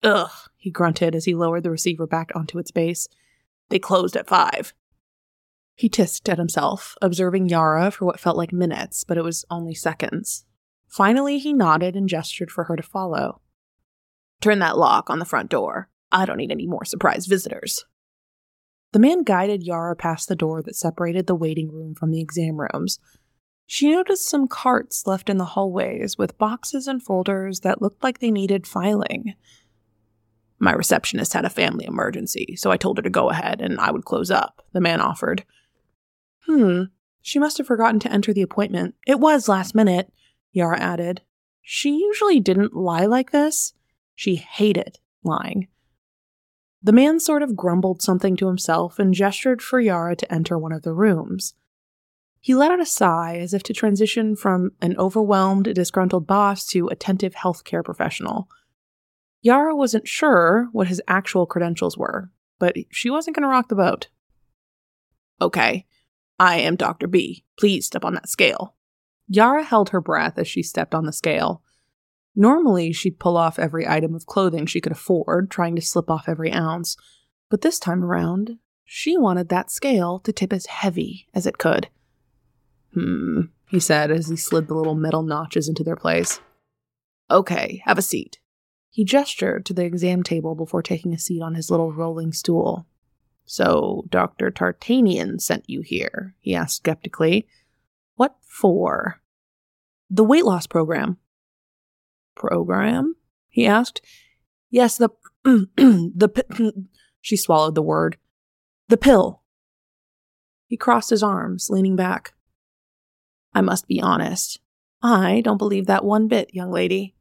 Ugh, he grunted as he lowered the receiver back onto its base. They closed at five. He tisked at himself, observing Yara for what felt like minutes, but it was only seconds. Finally, he nodded and gestured for her to follow. Turn that lock on the front door. I don't need any more surprise visitors. The man guided Yara past the door that separated the waiting room from the exam rooms. She noticed some carts left in the hallways with boxes and folders that looked like they needed filing. My receptionist had a family emergency, so I told her to go ahead and I would close up, the man offered. Hmm, she must have forgotten to enter the appointment. It was last minute, Yara added. She usually didn't lie like this. She hated lying. The man sort of grumbled something to himself and gestured for Yara to enter one of the rooms. He let out a sigh as if to transition from an overwhelmed, disgruntled boss to attentive healthcare professional. Yara wasn't sure what his actual credentials were, but she wasn't going to rock the boat. Okay, I am Doctor B. Please step on that scale. Yara held her breath as she stepped on the scale. Normally, she'd pull off every item of clothing she could afford, trying to slip off every ounce. But this time around, she wanted that scale to tip as heavy as it could. Hmm, he said as he slid the little metal notches into their place. Okay, have a seat. He gestured to the exam table before taking a seat on his little rolling stool. So, Doctor Tartanian sent you here, he asked skeptically. What for? The weight loss program. Program? He asked. Yes, the... the... She swallowed the word. The pill. He crossed his arms, leaning back. I must be honest. I don't believe that one bit, young lady.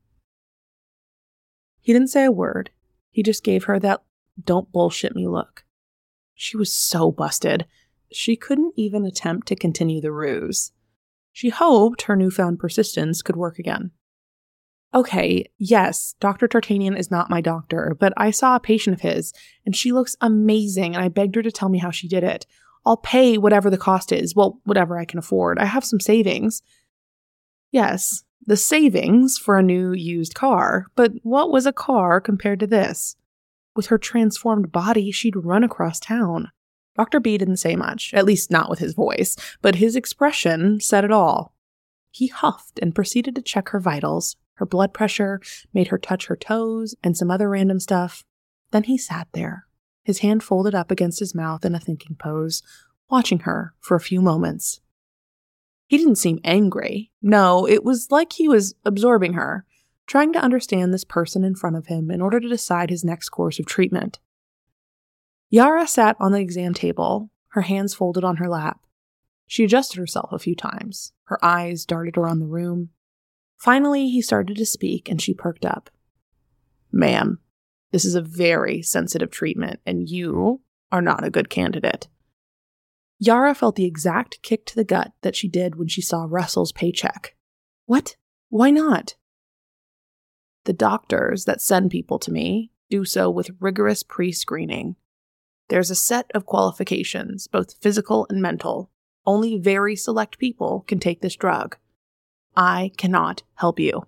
He didn't say a word. He just gave her that don't bullshit me look. She was so busted. She couldn't even attempt to continue the ruse. She hoped her newfound persistence could work again. Okay, yes, Doctor Tartanian is not my doctor, but I saw a patient of his, and she looks amazing, and I begged her to tell me how she did it. I'll pay whatever the cost is, well, whatever I can afford. I have some savings. Yes, the savings for a new used car, but what was a car compared to this? With her transformed body, she'd run across town. Doctor B didn't say much, at least not with his voice, but his expression said it all. He huffed and proceeded to check her vitals, her blood pressure, made her touch her toes, and some other random stuff. Then he sat there, his hand folded up against his mouth in a thinking pose, watching her for a few moments. He didn't seem angry. No, it was like he was absorbing her, trying to understand this person in front of him in order to decide his next course of treatment. Yara sat on the exam table, her hands folded on her lap. She adjusted herself a few times. Her eyes darted around the room. Finally, he started to speak, and she perked up. Ma'am, this is a very sensitive treatment, and you are not a good candidate. Yara felt the exact kick to the gut that she did when she saw Russell's paycheck. What? Why not? The doctors that send people to me do so with rigorous pre-screening. There's a set of qualifications, both physical and mental. Only very select people can take this drug. I cannot help you.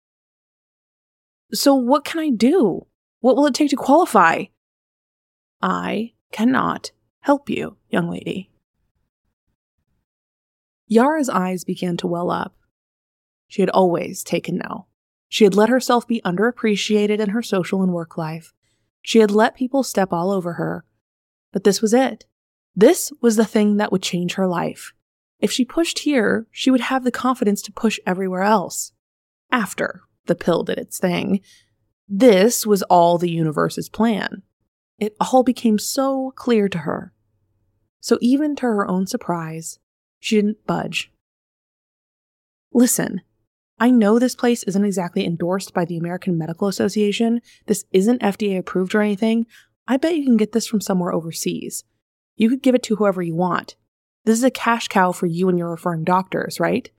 So what can I do? What will it take to qualify? I cannot help you, young lady. Yara's eyes began to well up. She had always taken no. She had let herself be underappreciated in her social and work life. She had let people step all over her. But this was it. This was the thing that would change her life. If she pushed here, she would have the confidence to push everywhere else. After the pill did its thing, this was all the universe's plan. It all became so clear to her. So even to her own surprise, she didn't budge. Listen, I know this place isn't exactly endorsed by the American Medical Association. This isn't F D A approved or anything. I bet you can get this from somewhere overseas. You could give it to whoever you want. This is a cash cow for you and your referring doctors, right?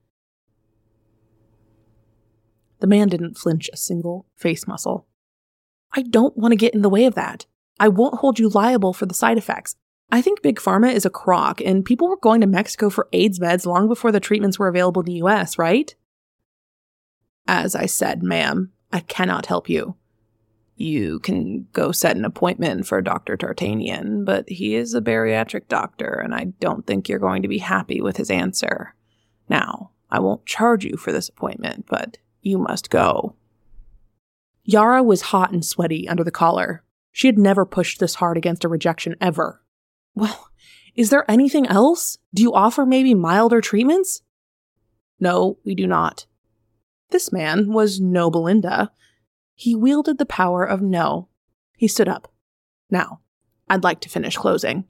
The man didn't flinch a single face muscle. I don't want to get in the way of that. I won't hold you liable for the side effects. I think Big Pharma is a crock, and people were going to Mexico for AIDS meds long before the treatments were available in the U S, right? As I said, ma'am, I cannot help you. You can go set an appointment for Doctor Tartanian, but he is a bariatric doctor, and I don't think you're going to be happy with his answer. Now, I won't charge you for this appointment, but you must go. Yara was hot and sweaty under the collar. She had never pushed this hard against a rejection ever. Well, is there anything else? Do you offer maybe milder treatments? No, we do not. This man was no Belinda. He wielded the power of no. He stood up. Now, I'd like to finish closing.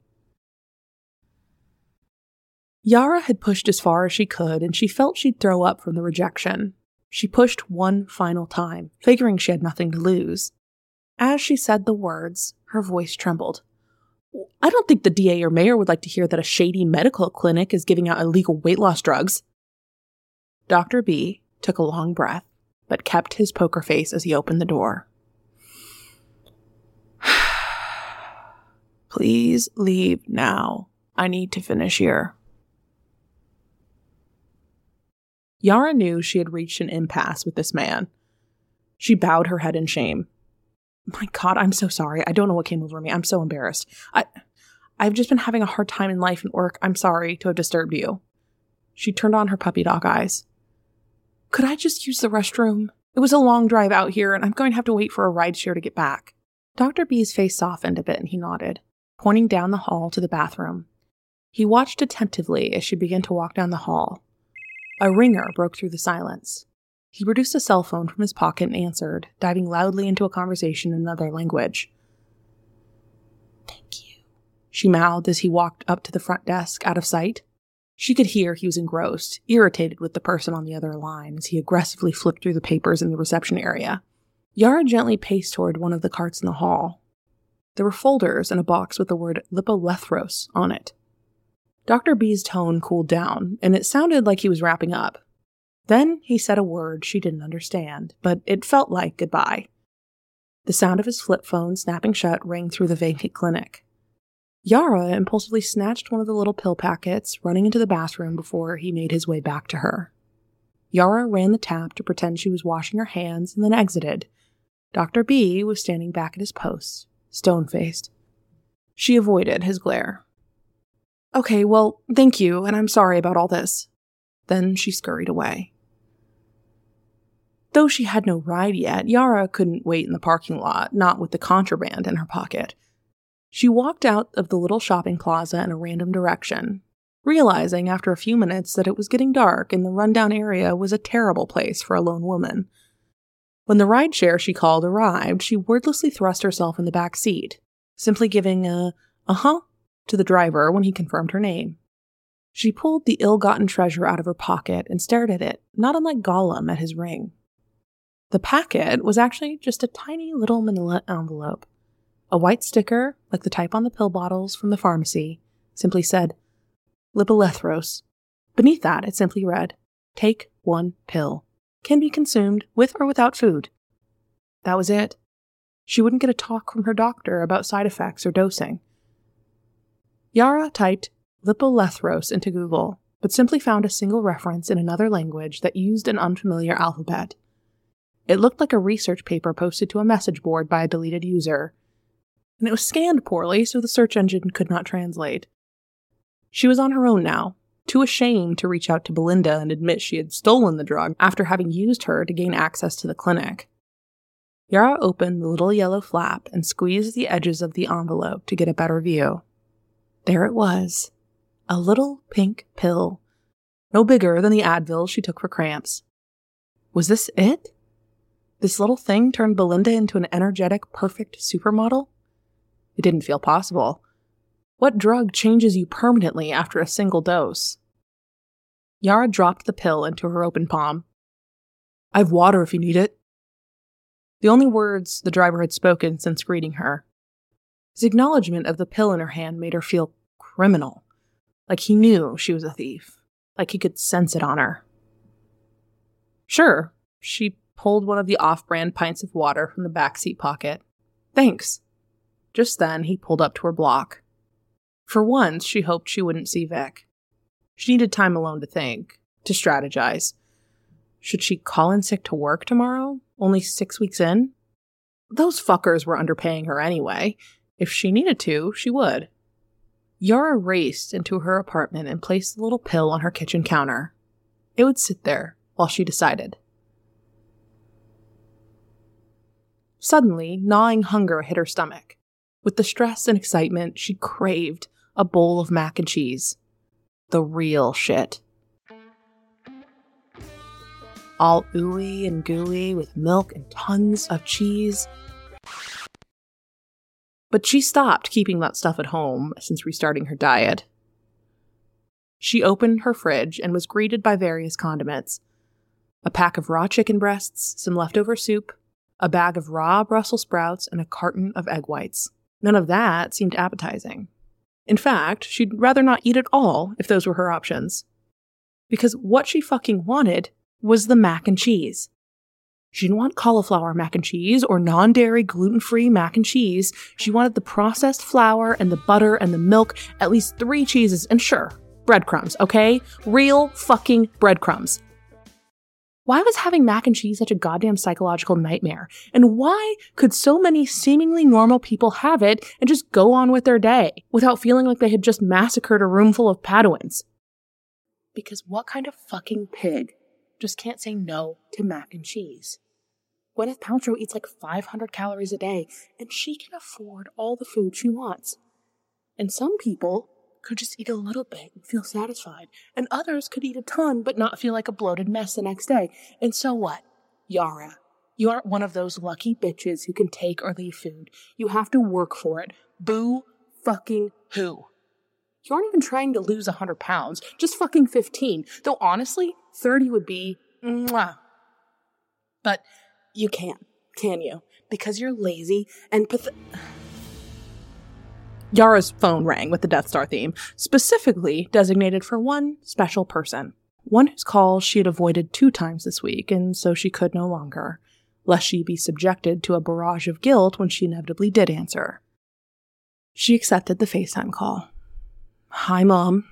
Yara had pushed as far as she could, and she felt she'd throw up from the rejection. She pushed one final time, figuring she had nothing to lose. As she said the words, her voice trembled. I don't think the D A or mayor would like to hear that a shady medical clinic is giving out illegal weight loss drugs. Doctor B took a long breath, but kept his poker face as he opened the door. Please leave now. I need to finish here. Yara knew she had reached an impasse with this man. She bowed her head in shame. My God, I'm so sorry. I don't know what came over me. I'm so embarrassed. I, I've just been having a hard time in life and work. I'm sorry to have disturbed you. She turned on her puppy dog eyes. Could I just use the restroom? It was a long drive out here, and I'm going to have to wait for a rideshare to get back. Doctor B's face softened a bit, and he nodded, pointing down the hall to the bathroom. He watched attentively as she began to walk down the hall. A ringer broke through the silence. He produced a cell phone from his pocket and answered, diving loudly into a conversation in another language. Thank you, she mouthed as he walked up to the front desk, out of sight. She could hear he was engrossed, irritated with the person on the other line as he aggressively flipped through the papers in the reception area. Yara gently paced toward one of the carts in the hall. There were folders and a box with the word Lipolethros on it. Doctor B's tone cooled down, and it sounded like he was wrapping up. Then he said a word she didn't understand, but it felt like goodbye. The sound of his flip phone snapping shut rang through the vacant clinic. Yara impulsively snatched one of the little pill packets, running into the bathroom before he made his way back to her. Yara ran the tap to pretend she was washing her hands and then exited. Doctor B was standing back at his post, stone-faced. She avoided his glare. Okay, well, thank you, and I'm sorry about all this. Then she scurried away. Though she had no ride yet, Yara couldn't wait in the parking lot, not with the contraband in her pocket. She walked out of the little shopping plaza in a random direction, realizing after a few minutes that it was getting dark and the rundown area was a terrible place for a lone woman. When the rideshare she called arrived, she wordlessly thrust herself in the back seat, simply giving a uh-huh to the driver when he confirmed her name. She pulled the ill-gotten treasure out of her pocket and stared at it, not unlike Gollum at his ring. The packet was actually just a tiny little manila envelope. A white sticker, like the type on the pill bottles from the pharmacy, simply said, Lipolethros. Beneath that, it simply read, Take one pill. Can be consumed with or without food. That was it. She wouldn't get a talk from her doctor about side effects or dosing. Yara typed Lipolethros into Google, but simply found a single reference in another language that used an unfamiliar alphabet. It looked like a research paper posted to a message board by a deleted user, and it was scanned poorly so the search engine could not translate. She was on her own now, too ashamed to reach out to Belinda and admit she had stolen the drug after having used her to gain access to the clinic. Yara opened the little yellow flap and squeezed the edges of the envelope to get a better view. There it was. A little pink pill. No bigger than the Advil she took for cramps. Was this it? This little thing turned Belinda into an energetic, perfect supermodel? It didn't feel possible. What drug changes you permanently after a single dose? Yara dropped the pill into her open palm. I've water if you need it. The only words the driver had spoken since greeting her. His acknowledgement of the pill in her hand made her feel criminal, like he knew she was a thief, like he could sense it on her. Sure, she pulled one of the off-brand pints of water from the backseat pocket. Thanks. Just then, he pulled up to her block. For once, she hoped she wouldn't see Vic. She needed time alone to think, to strategize. Should she call in sick to work tomorrow, only six weeks in? Those fuckers were underpaying her anyway. If she needed to, she would. Yara raced into her apartment and placed the little pill on her kitchen counter. It would sit there while she decided. Suddenly, gnawing hunger hit her stomach. With the stress and excitement, she craved a bowl of mac and cheese. The real shit. All ooey and gooey with milk and tons of cheese. But she stopped keeping that stuff at home since restarting her diet. She opened her fridge and was greeted by various condiments. A pack of raw chicken breasts, some leftover soup, a bag of raw Brussels sprouts, and a carton of egg whites. None of that seemed appetizing. In fact, she'd rather not eat at all if those were her options. Because what she fucking wanted was the mac and cheese. She didn't want cauliflower mac and cheese or non-dairy gluten-free mac and cheese. She wanted the processed flour and the butter and the milk, at least three cheeses, and sure, breadcrumbs, okay? Real fucking breadcrumbs. Why was having mac and cheese such a goddamn psychological nightmare? And why could so many seemingly normal people have it and just go on with their day without feeling like they had just massacred a room full of Padawans? Because what kind of fucking pig just can't say no to mac and cheese? Gwyneth Paltrow eats like five hundred calories a day, and she can afford all the food she wants. And some people could just eat a little bit and feel satisfied, and others could eat a ton but not feel like a bloated mess the next day. And so what? Yara, you aren't one of those lucky bitches who can take or leave food. You have to work for it. Boo fucking who? You aren't even trying to lose one hundred pounds, just fucking fifteen. Though honestly, thirty would be mwah. But you can't, can you? Because you're lazy and path- Yara's phone rang with the Death Star theme, specifically designated for one special person. One whose call she had avoided two times this week, and so she could no longer, lest she be subjected to a barrage of guilt when she inevitably did answer. She accepted the FaceTime call. Hi, Mom.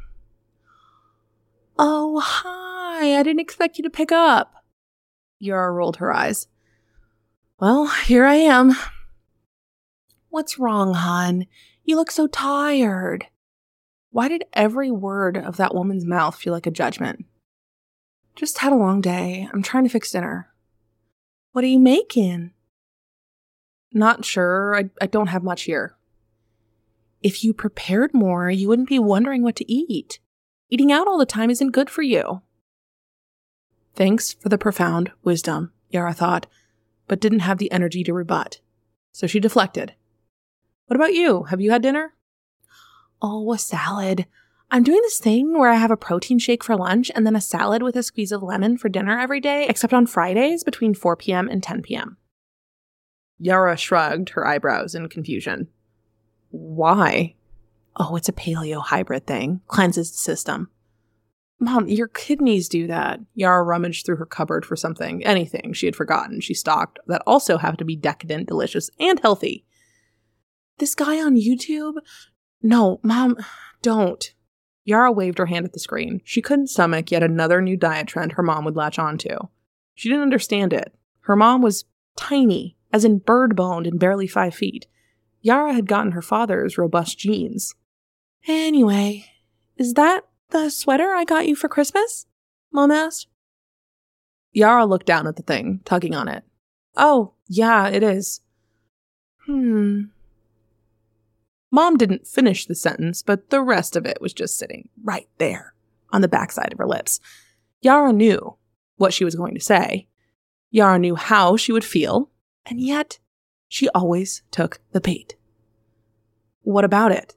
Oh, hi. I didn't expect you to pick up. Yara rolled her eyes. Well, here I am. What's wrong, hon? You look so tired. Why did every word of that woman's mouth feel like a judgment? Just had a long day. I'm trying to fix dinner. What are you making? Not sure. I, I don't have much here. If you prepared more, you wouldn't be wondering what to eat. Eating out all the time isn't good for you. Thanks for the profound wisdom, Yara thought, but didn't have the energy to rebut. So she deflected. What about you? Have you had dinner? Oh, a salad. I'm doing this thing where I have a protein shake for lunch and then a salad with a squeeze of lemon for dinner every day, except on Fridays between four p.m. and ten p.m. Yara shrugged her eyebrows in confusion. Why? Oh, it's a paleo hybrid thing. Cleanses the system. Mom, your kidneys do that. Yara rummaged through her cupboard for something, anything she had forgotten she stocked that also happened to be decadent, delicious, and healthy. This guy on YouTube? No, Mom, don't. Yara waved her hand at the screen. She couldn't stomach yet another new diet trend her mom would latch onto. She didn't understand it. Her mom was tiny, as in bird-boned and barely five feet. Yara had gotten her father's robust genes. Anyway, is that the sweater I got you for Christmas? Mom asked. Yara looked down at the thing, tugging on it. Oh, yeah, it is. Hmm. Mom didn't finish the sentence, but the rest of it was just sitting right there on the backside of her lips. Yara knew what she was going to say. Yara knew how she would feel, and yet she always took the bait. What about it?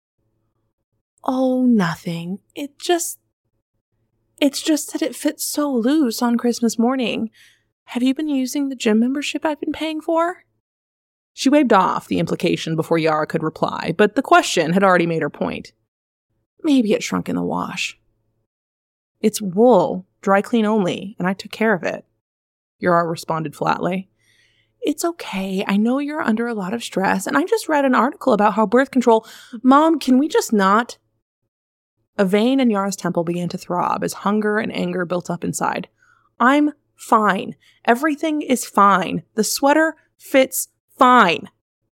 Oh, nothing. It just... It's just that it fits so loose on Christmas morning. Have you been using the gym membership I've been paying for? She waved off the implication before Yara could reply, but the question had already made her point. Maybe it shrunk in the wash. It's wool, dry clean only, and I took care of it. Yara responded flatly. It's okay. I know you're under a lot of stress, and I just read an article about how birth control... Mom, can we just not... A vein in Yara's temple began to throb as hunger and anger built up inside. I'm fine. Everything is fine. The sweater fits Fine.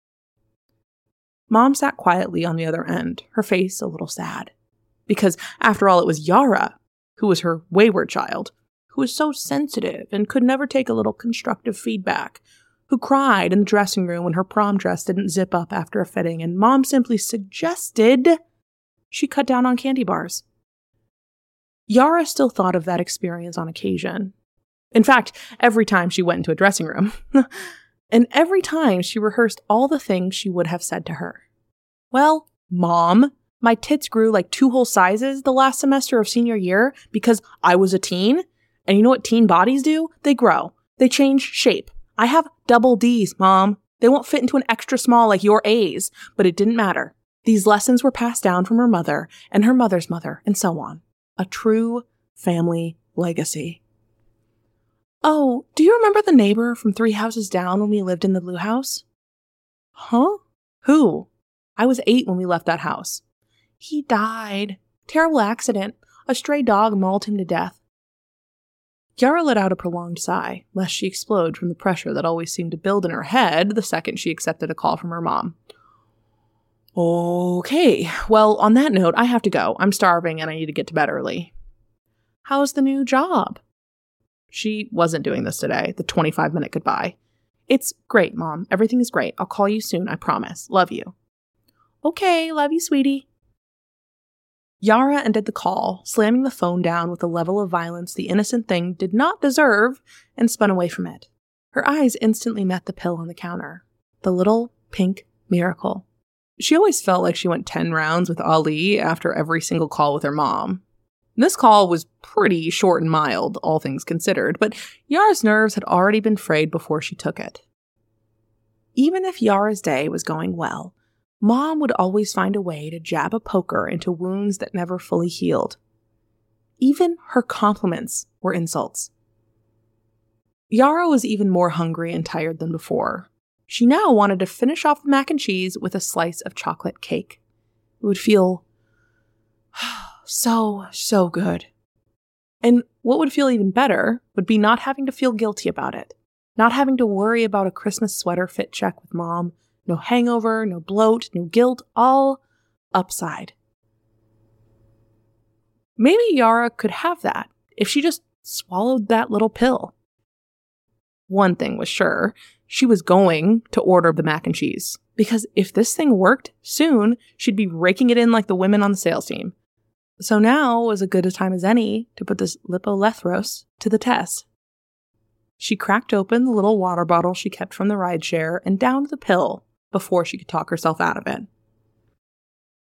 Mom sat quietly on the other end, her face a little sad. Because, after all, it was Yara, who was her wayward child, who was so sensitive and could never take a little constructive feedback, who cried in the dressing room when her prom dress didn't zip up after a fitting, and Mom simply suggested she cut down on candy bars. Yara still thought of that experience on occasion. In fact, every time she went into a dressing room. And every time she rehearsed all the things she would have said to her. Well, Mom, my tits grew like two whole sizes the last semester of senior year because I was a teen. And you know what teen bodies do? They grow. They change shape. I have double D's, Mom. They won't fit into an extra small like your A's. But it didn't matter. These lessons were passed down from her mother and her mother's mother and so on. A true family legacy. Oh, do you remember the neighbor from three houses down when we lived in the blue house? Huh? Who? I was eight when we left that house. He died. Terrible accident. A stray dog mauled him to death. Yara let out a prolonged sigh, lest she explode from the pressure that always seemed to build in her head the second she accepted a call from her mom. Okay, well, on that note, I have to go. I'm starving and I need to get to bed early. How's the new job? She wasn't doing this today, the twenty-five minute goodbye. It's great, Mom. Everything is great. I'll call you soon, I promise. Love you. Okay, love you, sweetie. Yara ended the call, slamming the phone down with a level of violence the innocent thing did not deserve, and spun away from it. Her eyes instantly met the pill on the counter. The little pink miracle. She always felt like she went ten rounds with Ali after every single call with her mom. This call was pretty short and mild, all things considered, but Yara's nerves had already been frayed before she took it. Even if Yara's day was going well, Mom would always find a way to jab a poker into wounds that never fully healed. Even her compliments were insults. Yara was even more hungry and tired than before. She now wanted to finish off the mac and cheese with a slice of chocolate cake. It would feel so, so good. And what would feel even better would be not having to feel guilty about it. Not having to worry about a Christmas sweater fit check with Mom. No hangover, no bloat, no guilt, all upside. Maybe Yara could have that if she just swallowed that little pill. One thing was sure, she was going to order the mac and cheese. Because if this thing worked, soon she'd be raking it in like the women on the sales team. So now was as good a time as any to put this Lipolethros to the test. She cracked open the little water bottle she kept from the rideshare and downed the pill before she could talk herself out of it.